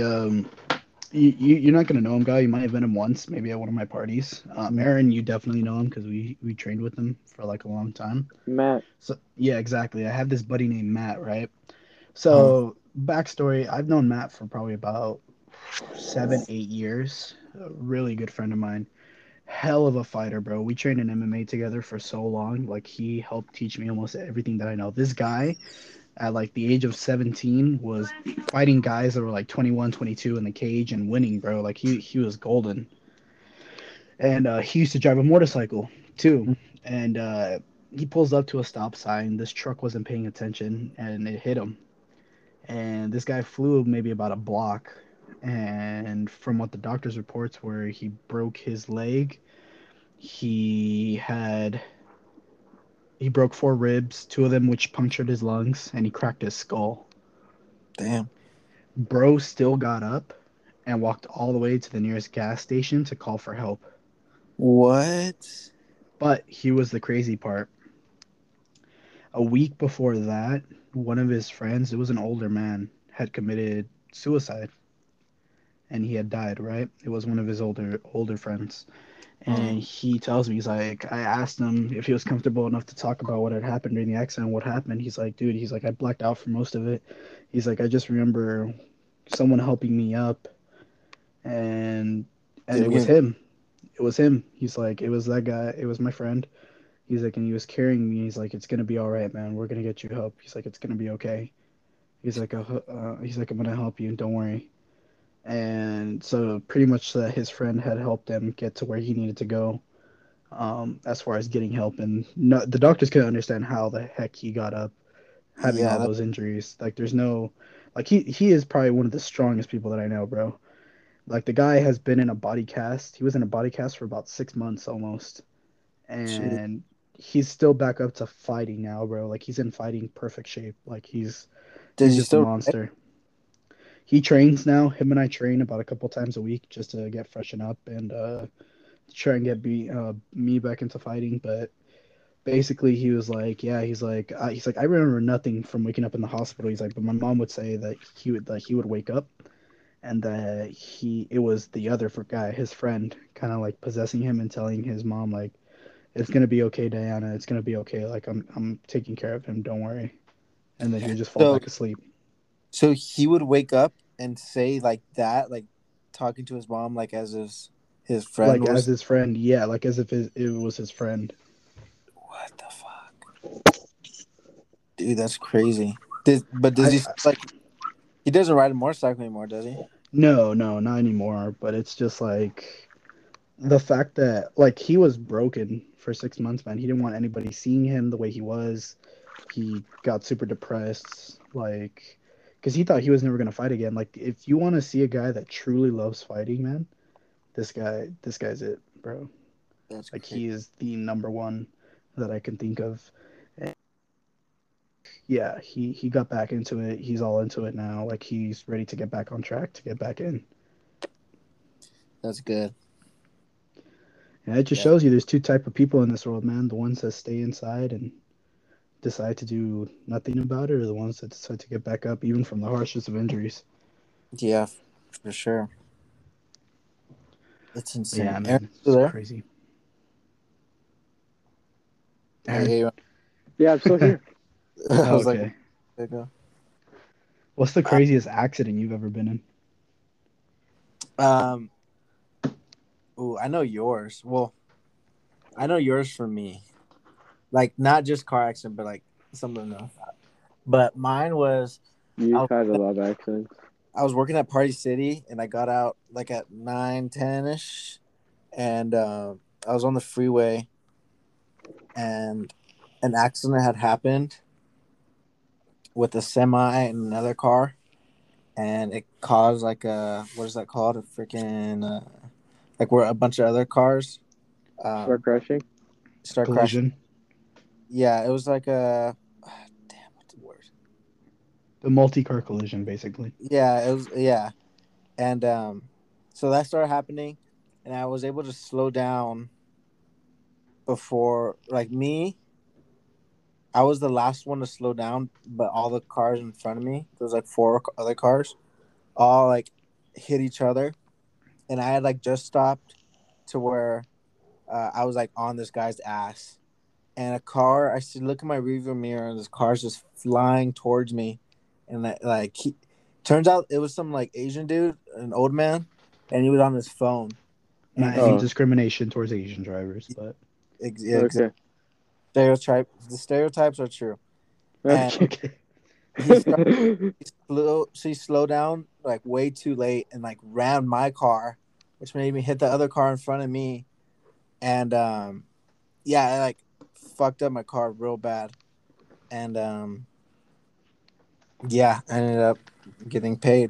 you're not gonna know him, guy. You might have met him once, maybe at one of my parties. Aaron, you definitely know him because we trained with him for like a long time. Matt, So yeah, exactly. I have this buddy named Matt, right? Uh-huh. So backstory, I've known Matt for probably about 7, 8 years. A really good friend of mine. Hell of a fighter, bro. We trained in MMA together for so long. Like he helped teach me almost everything that I know. This guy at like the age of 17 was fighting guys that were like 21, 22 in the cage and winning, bro. Like he was golden. And he used to drive a motorcycle too. And he pulls up to a stop sign. This truck wasn't paying attention and it hit him. And this guy flew maybe about a block. And from what the doctor's reports were, he broke his leg. He had he broke 4 ribs, 2 of them which punctured his lungs, and he cracked his skull. Damn. Bro still got up and walked all the way to the nearest gas station to call for help. What? But here was the crazy part. A week before that, one of his friends, it was an older man, had committed suicide and he had died, right? It was one of his older friends. And he tells me, he's like, I asked him if he was comfortable enough to talk about what had happened during the accident, what happened. He's like, dude, he's like, I blacked out for most of it. He's like, I just remember someone helping me up and Did it we was get him. It was him. He's like, it was that guy. It was my friend. He's like, and he was carrying me. He's like, it's gonna be all right, man. We're gonna get you help. He's like, it's gonna be okay. He's like, I'm gonna help you, don't worry. And so pretty much his friend had helped him get to where he needed to go, as far as getting help. And no, the doctors couldn't understand how the heck he got up, having Yeah, all those injuries. Like there's no, like he is probably one of the strongest people that I know, bro. Like the guy has been in a body cast. He was in a body cast for about 6 months almost, shit. and he's still back up to fighting now, bro. Like he's in fighting perfect shape. Like Does he's he just a still? monster. He trains now. Him and I train about a couple times a week just to get freshen up and try and get me back into fighting. But basically, he was like, yeah, he's like, I remember nothing from waking up in the hospital. He's like, but my mom would say that he would wake up and that it was the other guy, his friend, kind of like possessing him and telling his mom like, it's gonna be okay, Diana. It's gonna be okay. Like I'm taking care of him. Don't worry. And then he would just fall So back asleep. so he would wake up and say like that, like talking to his mom, like as his friend Like as was. his friend, yeah, like as if it was his friend. What the fuck, dude? That's crazy. Does he I like? He doesn't ride a motorcycle anymore, does he? No, no, not anymore. But it's just like the fact that like he was broken for 6 months, man. He didn't want anybody seeing him the way he was. He got super depressed, like, because he thought he was never gonna fight again. Like, if you want to see a guy that truly loves fighting, man, this guy's it, bro. That's Like, crazy. he is the number one that I can think of. And yeah, he got back into it. He's all into it now. Like, he's ready to get back on track to get back in. That's good. And it just Yeah. shows you there's two type of people in this world, man. The ones that stay inside and decide to do nothing about it, or the ones that decide to get back up, even from the harshest of injuries. Yeah, for sure. That's But yeah, insane. Aaron, man, still it's there? crazy. Hey, Aaron? hey. Yeah, I'm still here. I Oh, was like, okay. there you go. What's the Uh, craziest accident you've ever been in? Um. Ooh, I know yours. Well, I know yours for me. Like not just car accident, but like something else. But mine was I You've was had a lot of accidents. I was working at Party City, and I got out like at 9:10 ish, and I was on the freeway, and an accident had happened with a semi and another car, and it caused like a what is that called? A freaking like where a bunch of other cars Start um, crashing. start crashing. Collision? Yeah, it was like a damn. What's the word? The multi-car collision, basically. Yeah, it was. Yeah, and so that started happening, and I was able to slow down before like me. I was the last one to slow down, but all the cars in front of me, there was like four other cars, all like hit each other, and I had like just stopped to where I was like on this guy's ass, and a car. I see look in my rearview mirror, and this car's just flying towards me, and like he turns out it was some like Asian dude, an old man, and he was on his phone, Not and any he Oh, discrimination towards Asian drivers, but yeah, okay. the stereotypes are true, and Okay. okay. he started he slowed down like way too late and like rammed my car, which made me hit the other car in front of me, and yeah, I like fucked up my car real bad, and yeah, I ended up getting paid.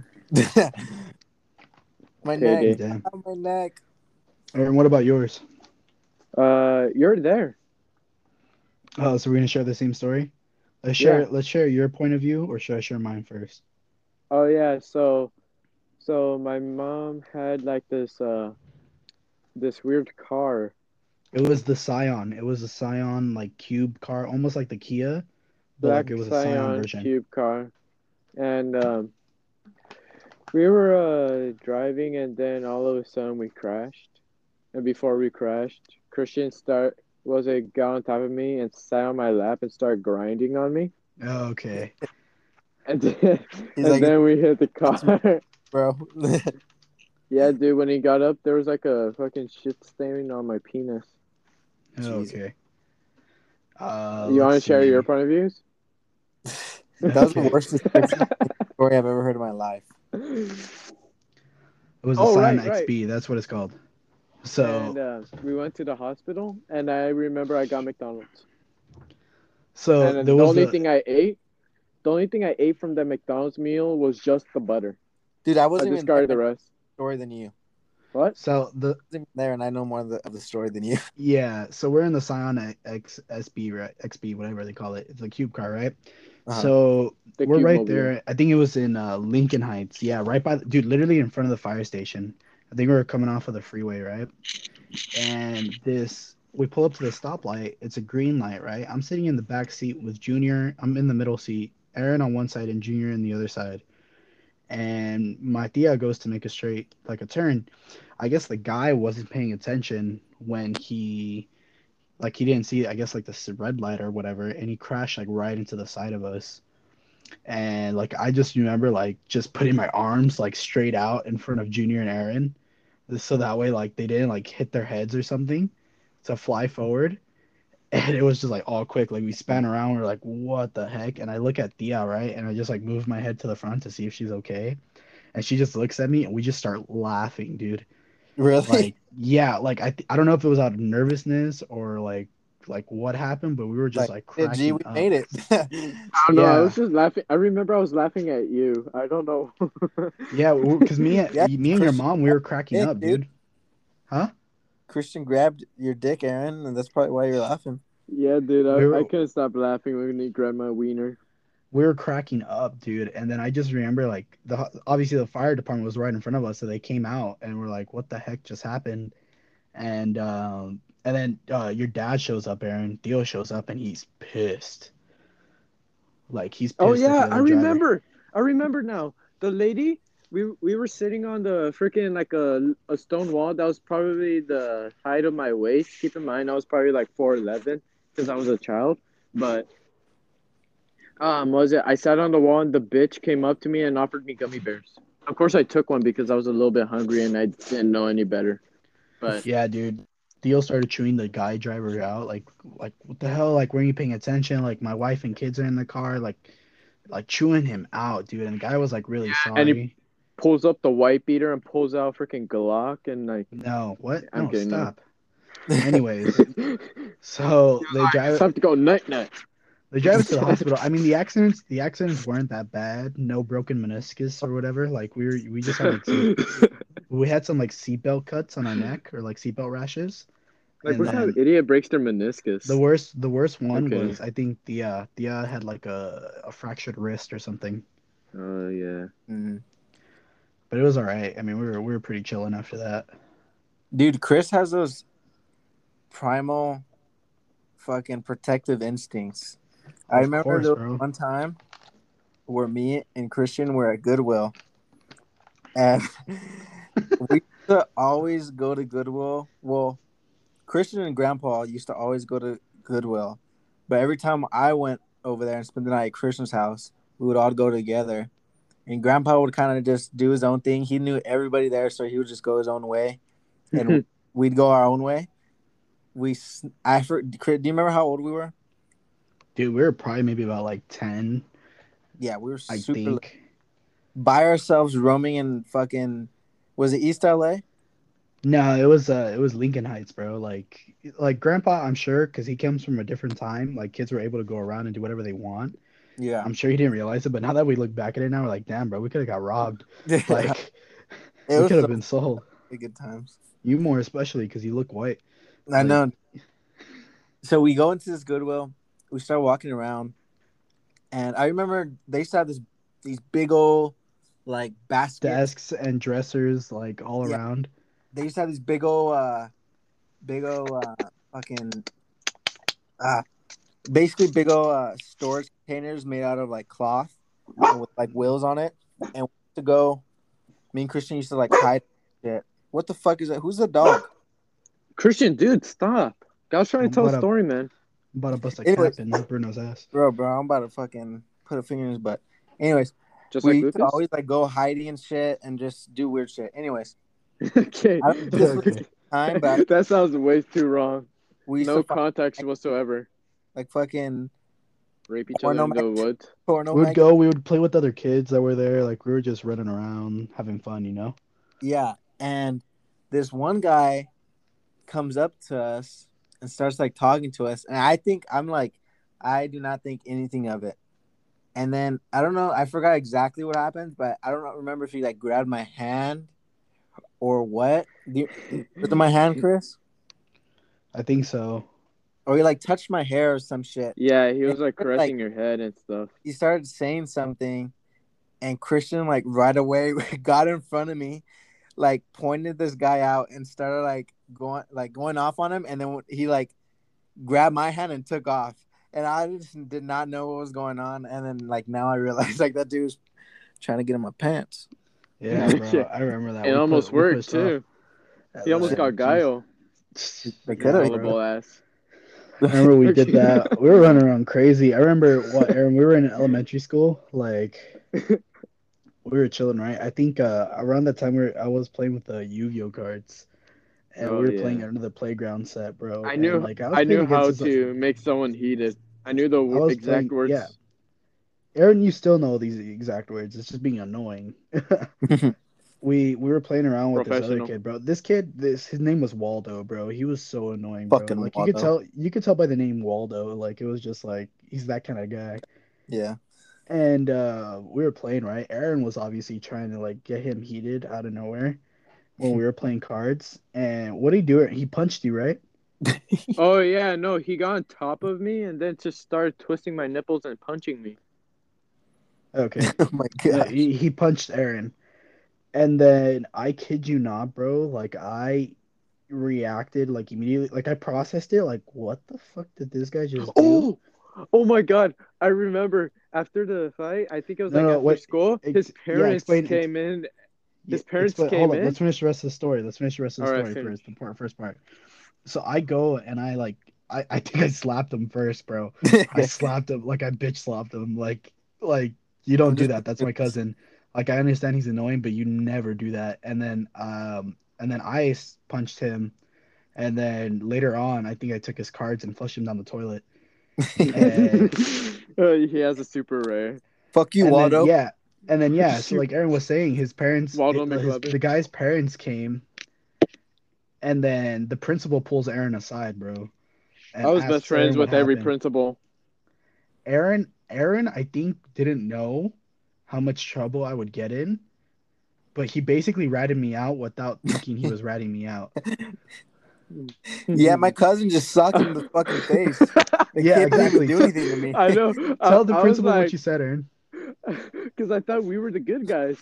My neck, Payday. Damn. my neck. Aaron, what about yours? You're there. Oh, so we're gonna share the same story? Yeah. Let's share your point of view, or should I share mine first? Oh yeah. So my mom had like this weird car, It was the Scion. It was a Scion like cube car, almost like the Kia, but black like it was a Scion Scion version. cube car, and we were driving, and then all of a sudden we crashed. And before we crashed, Christian got on top of me and sat on my lap and started grinding on me. Okay. And then, He's and like, then we hit the that's me, car. bro. Yeah, dude, when he got up, there was like a fucking shit stain on my penis. Jesus. Okay. You want Let's to share your see. point of views? That was the worst description of a story I've ever heard in my life. It was a Oh, Scion right, right. XB. That's what it's called. So, And we went to the hospital, and I remember I got McDonald's. so And there the was only a thing I ate, the only thing I ate from that McDonald's meal was just the butter. Dude, I I wasn't even discarded the there rest. story than you. What? so the I wasn't even there, and I know more of the story than you. yeah. So we're in the Scion XB, right? XB, whatever they call it. It's a cube car, right? Uh-huh. So The we're Cube right Mobile. there. I think it was in Lincoln Heights. Yeah, right by dude, literally in front of the fire station. I think we were coming off of the freeway, right? And we pull up to the stoplight. It's a green light, right? I'm sitting in the back seat with Junior. I'm in the middle seat. Aaron on one side and Junior in the other side. And my tia goes to make like a turn. I guess the guy wasn't paying attention when he didn't see, I guess, like the red light or whatever, and he crashed like right into the side of us. And like I just remember like just putting my arms like straight out in front of Junior and Aaron, so that way like they didn't like hit their heads or something to fly forward. And it was just like all quick, like we span around. We're like, what the heck? And I look at Thea, right, and I just like move my head to the front to see if she's okay, and she just looks at me, and we just start laughing, dude. Really? Like, yeah, like I don't know if it was out of nervousness or like what happened, but we were just like yeah, gee, cracking we up. made it. I don't know. I Yeah. was just laughing. I remember I was laughing at you. I don't know. Yeah, because me and Yeah, your Christian mom, we were cracking dick, up, dude. Huh? Christian grabbed your dick, Aaron, and that's probably why you're laughing. Yeah, dude. We were- I couldn't stop laughing when he grabbed my wiener. We were cracking up, dude. And then I just remember like obviously the fire department was right in front of us, so they came out and we're like, what the heck just happened? And then your dad shows up, Aaron. Theo shows up and he's pissed. Like he's pissed Oh at yeah, the I other driver. remember. I remember now. The lady, we were sitting on the freaking like a stone wall that was probably the height of my waist. Keep in mind, I was probably like 4'11" because I was a child. But was it? I sat on the wall and the bitch came up to me and offered me gummy bears. Of course, I took one because I was a little bit hungry and I didn't know any better. But Yeah, dude. Theo started chewing the guy driver out. Like what the hell? Like, weren't you paying attention? Like, my wife and kids are in the car. Like chewing him out, dude. And the guy was like really and he sorry. pulls up the white beater and pulls out freaking Glock and like. No, what? I'm No, kidding, no. stop. Anyways, so they I drive. just have to go night night. They drive us to the hospital. I mean, the accidents weren't that bad. No broken meniscus or whatever. Like we just had we had some like seatbelt cuts on our neck or like seatbelt rashes. Like, And what kind of then idiot breaks their meniscus? the worst one Okay. was I think Thea had like a fractured wrist or something. Oh yeah. Mm. But it was all right. I mean, we were pretty chilling after that. Dude, Chris has those primal fucking protective instincts. I Of remember course, there bro. was one time where me and Christian were at Goodwill, and we used to always go to Goodwill. Well, Christian and Grandpa used to always go to Goodwill, but every time I went over there and spent the night at Christian's house, we would all go together. And Grandpa would kind of just do his own thing. He knew everybody there, so he would just go his own way, and we'd go our own way. Do you remember how old we were? Dude, we were probably maybe about like 10, Yeah, we were I super think. by ourselves roaming in fucking, was it East LA? No, it was Lincoln Heights, bro. Like Grandpa, I'm sure, because he comes from a different time. Like kids were able to go around and do whatever they want. Yeah. I'm sure he didn't realize it, but now that we look back at it now, we're like, damn, bro, we could have got robbed. Like It we was could have so been sold. good times. You more especially because you look white. I know. So we go into this Goodwill. We start walking around, and I remember they used to have these big old like baskets. Desks and dressers like all Yeah. around. They used to have these big old fucking basically big old storage containers made out of like cloth and with like wheels on it. And we used to go. Me and Christian used to like hide shit. What the fuck is that? Who's the dog? Christian, dude, stop. I was trying to tell What a up? story, man. I'm about to bust a Anyways. cap in Bruno's ass. Bro, I'm about to fucking put a finger in his butt. Anyways, Just we like used to Lucas. always like go hiding and shit and just do weird shit. Anyways, Okay. I don't know if this was Okay. the time, but That sounds way too wrong. we used No to find, context whatsoever. like fucking rape each Porno other in the mag- woods. porno We would mag- go. We would play with other kids that were there. Like we were just running around, having fun. You know. Yeah, and this one guy comes up to us and starts like talking to us, and I'm like, I do not think anything of it. And then I don't know, I forgot exactly what happened, but I don't remember if he like grabbed my hand or what. Was it my hand, Chris? I think so. Or he like touched my hair or some shit. Yeah, he And was like caressing your head and stuff. he started saying something, and Christian like right away got in front of me, like pointed this guy out and started like going off on him, and then he like grabbed my hand and took off, and I just did not know what was going on, and then like now I realize like that dude was trying to get in my pants. Yeah, bro. I remember that. It almost we worked pushed off. too. He almost got Guile. They could've. Yeah, Gullible bro. ass. I remember we did that. We were running around crazy. I remember Aaron, we were in elementary school. Like we were chilling, right? I think around that time I was playing with the Yu-Gi-Oh cards, and Oh, we were yeah. playing under the playground set, bro. I And, knew like, I knew playing how against to make someone heated. I knew the was exact playing- words. yeah. Aaron, you still know these exact words. It's just being annoying. We were playing around with this other Professional. kid, bro. His name was Waldo, bro. He was so annoying, Fucking bro. Like Waldo. you could tell by the name Waldo. Like it was just like he's that kind of guy. Yeah. And we were playing, right? Aaron was obviously trying to like get him heated out of nowhere when we were playing cards. And what did he do? He punched you, right? Oh yeah, no, he got on top of me and then just started twisting my nipples and punching me. Okay. Oh my Yeah, god. he punched Aaron. And then I kid you not, bro, like I reacted like immediately, like I processed it, like what the fuck did this guy just do? Oh my God! I remember after the fight. I think it was No, like no, after wait. school. His parents explain. came in. Yeah, His parents hold came up. in. Let's finish the rest of the story. Let's finish the rest of the All right, story finish. first. First part. So I go and I like I think I slapped him first, bro. I slapped him like I bitch slapped him. Like you don't do that. That's my cousin. Like I understand he's annoying, but you never do that. And then I punched him, and then later on I think I took his cards and flushed him down the toilet. And, He has a super rare. Fuck you, and Waldo. then so like Aaron was saying, his parents, Waldo McLovin. the guy's parents came, and then the principal pulls Aaron aside, bro. And I was asks best friends Aaron what with every happened. principal. Aaron, I think didn't know how much trouble I would get in, but he basically ratted me out without thinking he was ratting me out. Yeah, my cousin just socked him in the fucking face. The Yeah, kid didn't even exactly. do anything to me. I know. Tell the I was principal like, what you said, Aaron. because I thought we were the good guys.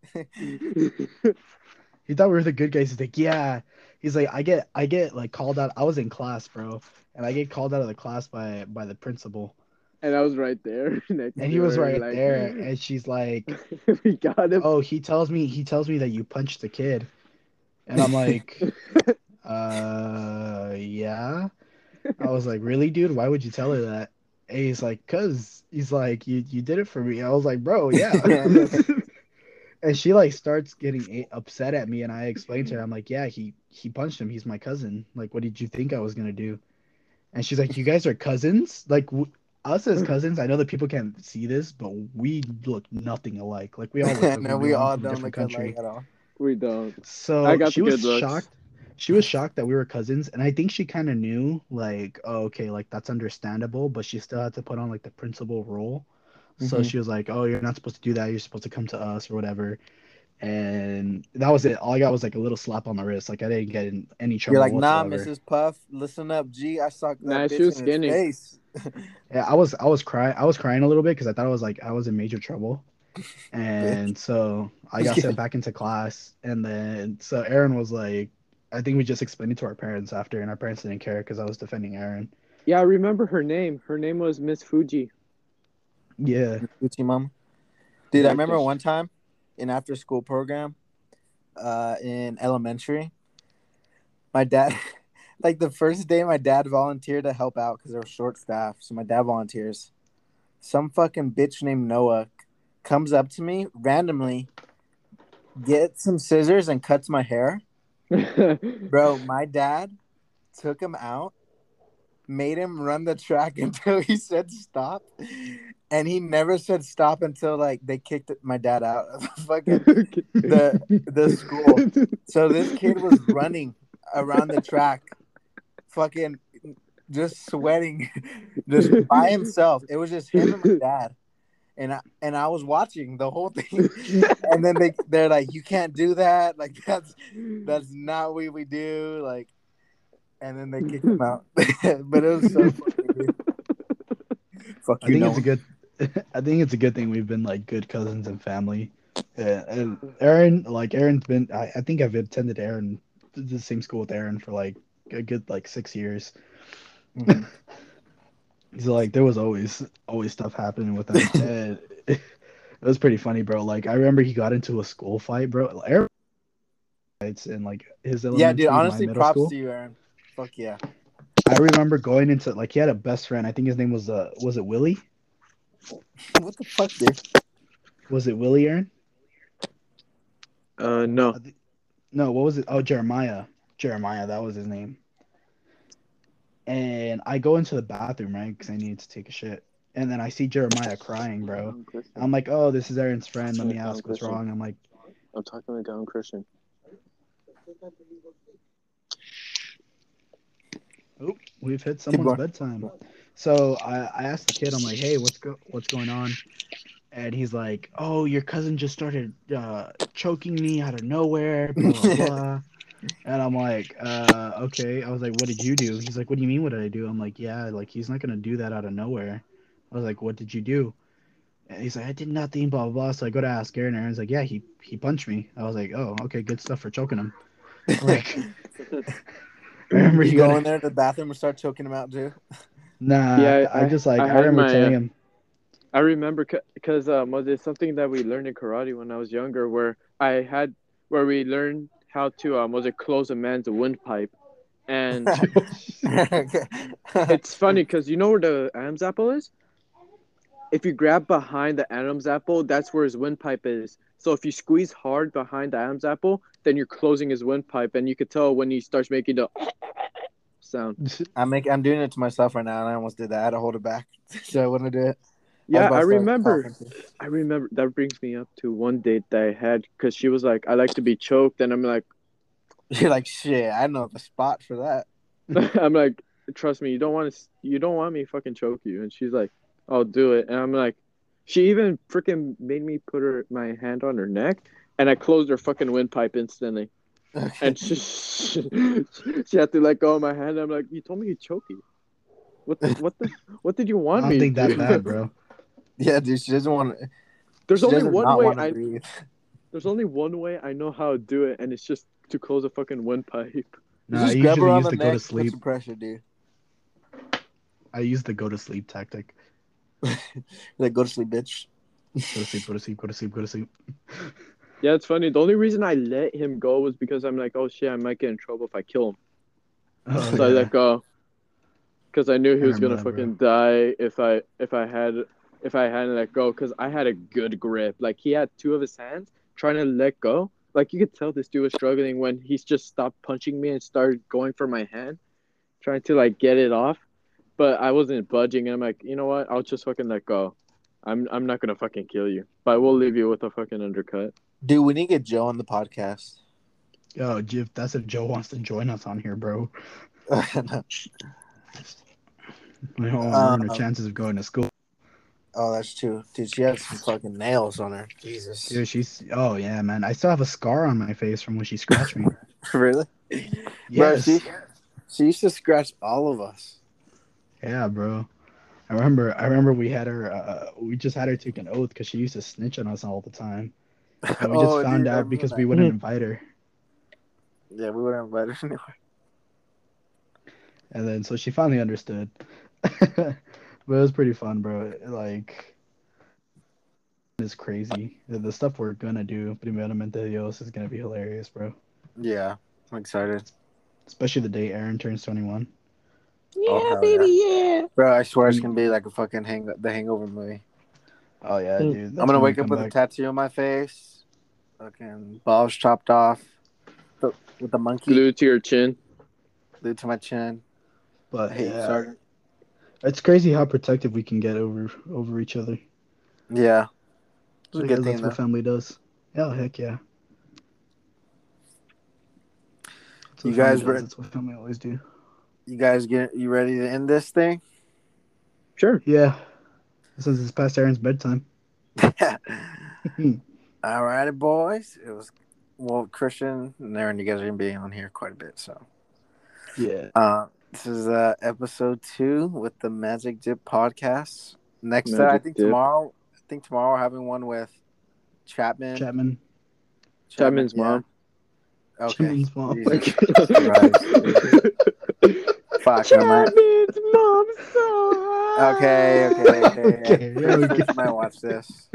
He thought we were the good guys. He's like, yeah. He's like, I get like called out. I was in class, bro, and I get called out of the class by the principal. And I was right there next And to he was her, right like, there, and she's like, we got him. "Oh, he tells me that you punched the kid," and I'm like, yeah." I was like, "Really, dude? Why would you tell her that?" And he's like, "Cause," he's like, "you did it for me." I was like, "Bro, yeah." And she like starts getting upset at me, and I explained to her, I'm like, "Yeah, he punched him. He's my cousin. Like, what did you think I was gonna do?" And she's like, "You guys are cousins? Like, us as cousins, I know that people can't see this, but we look nothing alike. Like, we all look like No, we we belong all from a don't different look country." alike at all. We don't. So I got she the was good looks. shocked. She was shocked that we were cousins, and I think she kind of knew, like, oh, okay, like that's understandable, but she still had to put on like the principal role. So Mhm. she was like, "Oh, you're not supposed to do that. You're supposed to come to us or whatever." And that was it. All I got was like a little slap on the wrist. Like I didn't get in any trouble You're like, nah, whatsoever. Mrs. Puff, listen up, G. I socked that Nah, she bitch was in his skinny. face. Yeah, I was crying. I was crying a little bit because I thought I was in major trouble. And so I got sent back into class. And then so Aaron was like, I think we just explained it to our parents after, and our parents didn't care because I was defending Aaron. Yeah, I remember her name. Her name was Miss Fuji. Yeah. Gucci mama. Dude, Yeah, I remember just- one time in after school program in elementary, my dad, like the first day my dad volunteered to help out because there was short staff. So my dad volunteers. Some fucking bitch named Noah comes up to me randomly, gets some scissors and cuts my hair. Bro, my dad took him out made him run the track until he said stop, and he never said stop until like they kicked my dad out of the school. So this kid was running around the track, fucking just sweating, just by himself. It was just him and my dad. And I was watching the whole thing, and then they're like, "You can't do that. Like that's not what we do." Like, and then they kicked him out. But it was so funny, dude. Fuck I you, think no it's a good. I think it's a good thing we've been like good cousins and family. And Aaron's been. I think I've attended the same school with Aaron for like a good like 6 years. Mhm. So like there was always stuff happening with him, and it was pretty funny, bro. Like I remember he got into a school fight, bro. Aaron fights in like his Yeah, dude. elementary, my Honestly, middle props school. to you, Aaron. Fuck yeah. I remember going into like he had a best friend. I think his name was it Willie? What the fuck, dude? Was it Willie, Aaron? No. No, what was it? Oh, Jeremiah. Jeremiah, that was his name. And I go into the bathroom, right? Because I needed to take a shit. And then I see Jeremiah crying, bro. I'm like, oh, this is Aaron's friend. Let me ask what's wrong. I'm like, I'm talking to Down Christian. oh, we've hit someone's bedtime. So I asked the kid, I'm like, hey, what's going on? And he's like, oh, your cousin just started choking me out of nowhere, blah, blah, blah. And I'm like, okay. I was like, what did you do? He's like, what do you mean, what did I do? I'm like, yeah, like, he's not going to do that out of nowhere. I was like, what did you do? And he's like, I did nothing, blah, blah, blah. So I go to ask Aaron. Aaron's like, yeah, he punched me. I was like, oh, okay, good stuff for choking him. Like, I remember you go in there to the bathroom and start choking him out, too? Nah, Yeah, I just like, I had remember telling him. I remember because was it something that we learned in karate when I was younger, where we learned how to was it close a man's windpipe, and it's funny because you know where the Adam's apple is. If you grab behind the Adam's apple, that's where his windpipe is. So if you squeeze hard behind the Adam's apple, then you're closing his windpipe, and you could tell when he starts making the sound. I'm doing it to myself right now, and I almost did that. I had to hold it back, so I wouldn't do it. Yeah, I remember. That brings me up to one date that I had because she was like, "I like to be choked," and I'm like, "You're like shit. I know the spot for that." I'm like, "Trust me, you don't want me to fucking choke you." And she's like, "I'll do it," and I'm like, she even freaking made me put my hand on her neck, and I closed her fucking windpipe instantly. Okay. And she had to let go of my hand. I'm like, "You told me to choke you. What did you want me?" I don't think that bad, bro. Yeah, dude, she doesn't want to. There's only one way There's only one way I know how to do it, and it's just to close a fucking windpipe. No, I usually use the go to sleep. Put some pressure, dude. I use the go to sleep tactic. Like, go to sleep, bitch. Go to sleep, go to sleep, go to sleep, go to sleep. Yeah, it's funny. The only reason I let him go was because I'm like, oh shit, I might get in trouble if I kill him. So I let go. Because I knew he was gonna fucking die if I hadn't let go, because I had a good grip. Like, he had two of his hands trying to let go. Like, you could tell this dude was struggling when he's just stopped punching me and started going for my hand, trying to like get it off. But I wasn't budging, and I'm like, you know what? I'll just fucking let go. I'm not gonna fucking kill you, but I will leave you with a fucking undercut. Dude, we need to get Joe on the podcast. Yo, that's if Joe wants to join us on here, bro. No. We don't ruin her chances of going to school. Oh, that's true. Dude, she has some fucking nails on her. Jesus. Dude, oh, yeah, man. I still have a scar on my face from when she scratched me. Really? Yes. Bro, she used to scratch all of us. Yeah, bro. I remember we had her, we just had her take an oath because she used to snitch on us all the time. And we just found out because we wouldn't invite her. Yeah, we wouldn't invite her anywhere. And then, so she finally understood. But it was pretty fun, bro. Like, it's crazy. The stuff we're gonna do, primeramente Dios, is gonna be hilarious, bro. Yeah, I'm excited. Especially the day Aaron turns 21. Yeah, baby, yeah. Bro, I swear it's gonna be like a fucking the Hangover movie. Oh, yeah, dude. I'm gonna wake up with a tattoo on my face. Fucking balls chopped off. With the monkey. Glued to your chin. Glued to my chin. But Hey, yeah, Sergeant. it's crazy how protective we can get over each other. Yeah, it's a I good guess thing that's though. what family does. Yeah, heck yeah. That's You what family guys, does. That's what family always do. you ready to end this thing? Sure. Yeah, since it's past Aaron's bedtime. All righty, boys. It was Christian and Aaron. You guys are gonna be on here quite a bit, so Yeah. this is episode 2 with the Magic Dip podcast. Next, I Magic think Dip. tomorrow. we're having one with Chapman. Chapman's yeah. mom. Okay. Chapman's mom. Jesus Christ. Fuck, I might. Chapman's mom saw. Okay. Okay, there we Chris go. might watch this.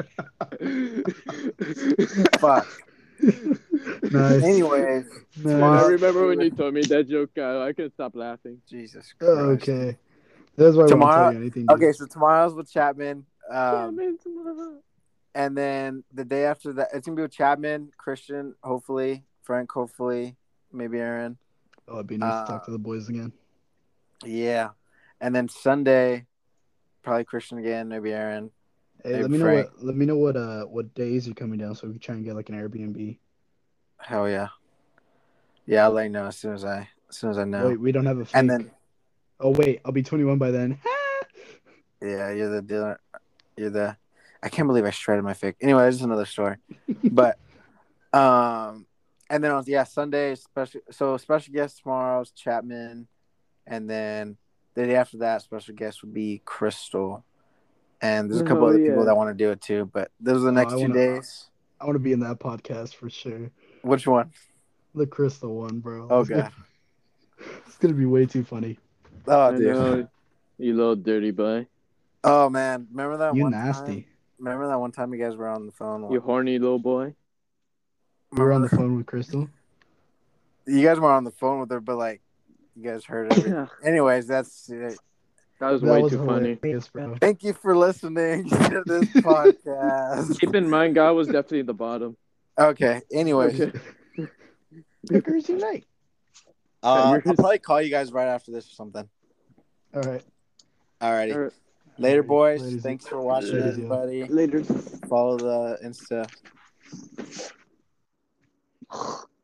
Fuck. Nice. Anyways, Nice. I remember when you told me that joke. I couldn't stop laughing. Jesus Christ. Okay. That's why we won't tell you anything. Dude. Okay, so tomorrow's with Chapman. Chapman's mom. And then the day after that, it's gonna be with Chapman, Christian, hopefully, Frank, hopefully, maybe Aaron. Oh, it'd be nice to talk to the boys again. Yeah, and then Sunday, probably Christian again, maybe Aaron. Hey, maybe let me Frank. know what days you're coming down so we can try and get like an Airbnb. Hell yeah. Yeah, I'll let you know as soon as I know. Wait, we don't have a fake. And then, oh wait, I'll be 21 by then. yeah, you're the dealer. I can't believe I shredded my fake. Anyway, this is another story. But and then Sunday special guest tomorrow's Chapman, and then the day after that special guest would be Crystal, and there's a couple other people that want to do it too. But those are the next 2 days. I want to be in that podcast for sure. Which one? The Crystal one, bro. Oh god, it's gonna be way too funny. oh I dude, know, you little dirty boy. oh man, remember that You one nasty. time? Remember that one time you guys were on the phone? You horny little boy. We were on the phone with Crystal. You guys were on the phone with her, but like, you guys heard everything. Anyways, that's it. That was way too funny. Bro. Thank you for listening to this podcast. Keep in mind, God was definitely the bottom. Okay. Anyways, Pickers unite. I'll probably call you guys right after this or something. All right. Alrighty. All right. Later, boys. Ladies. Thanks for watching, Ladies, everybody. Later. Follow the Insta.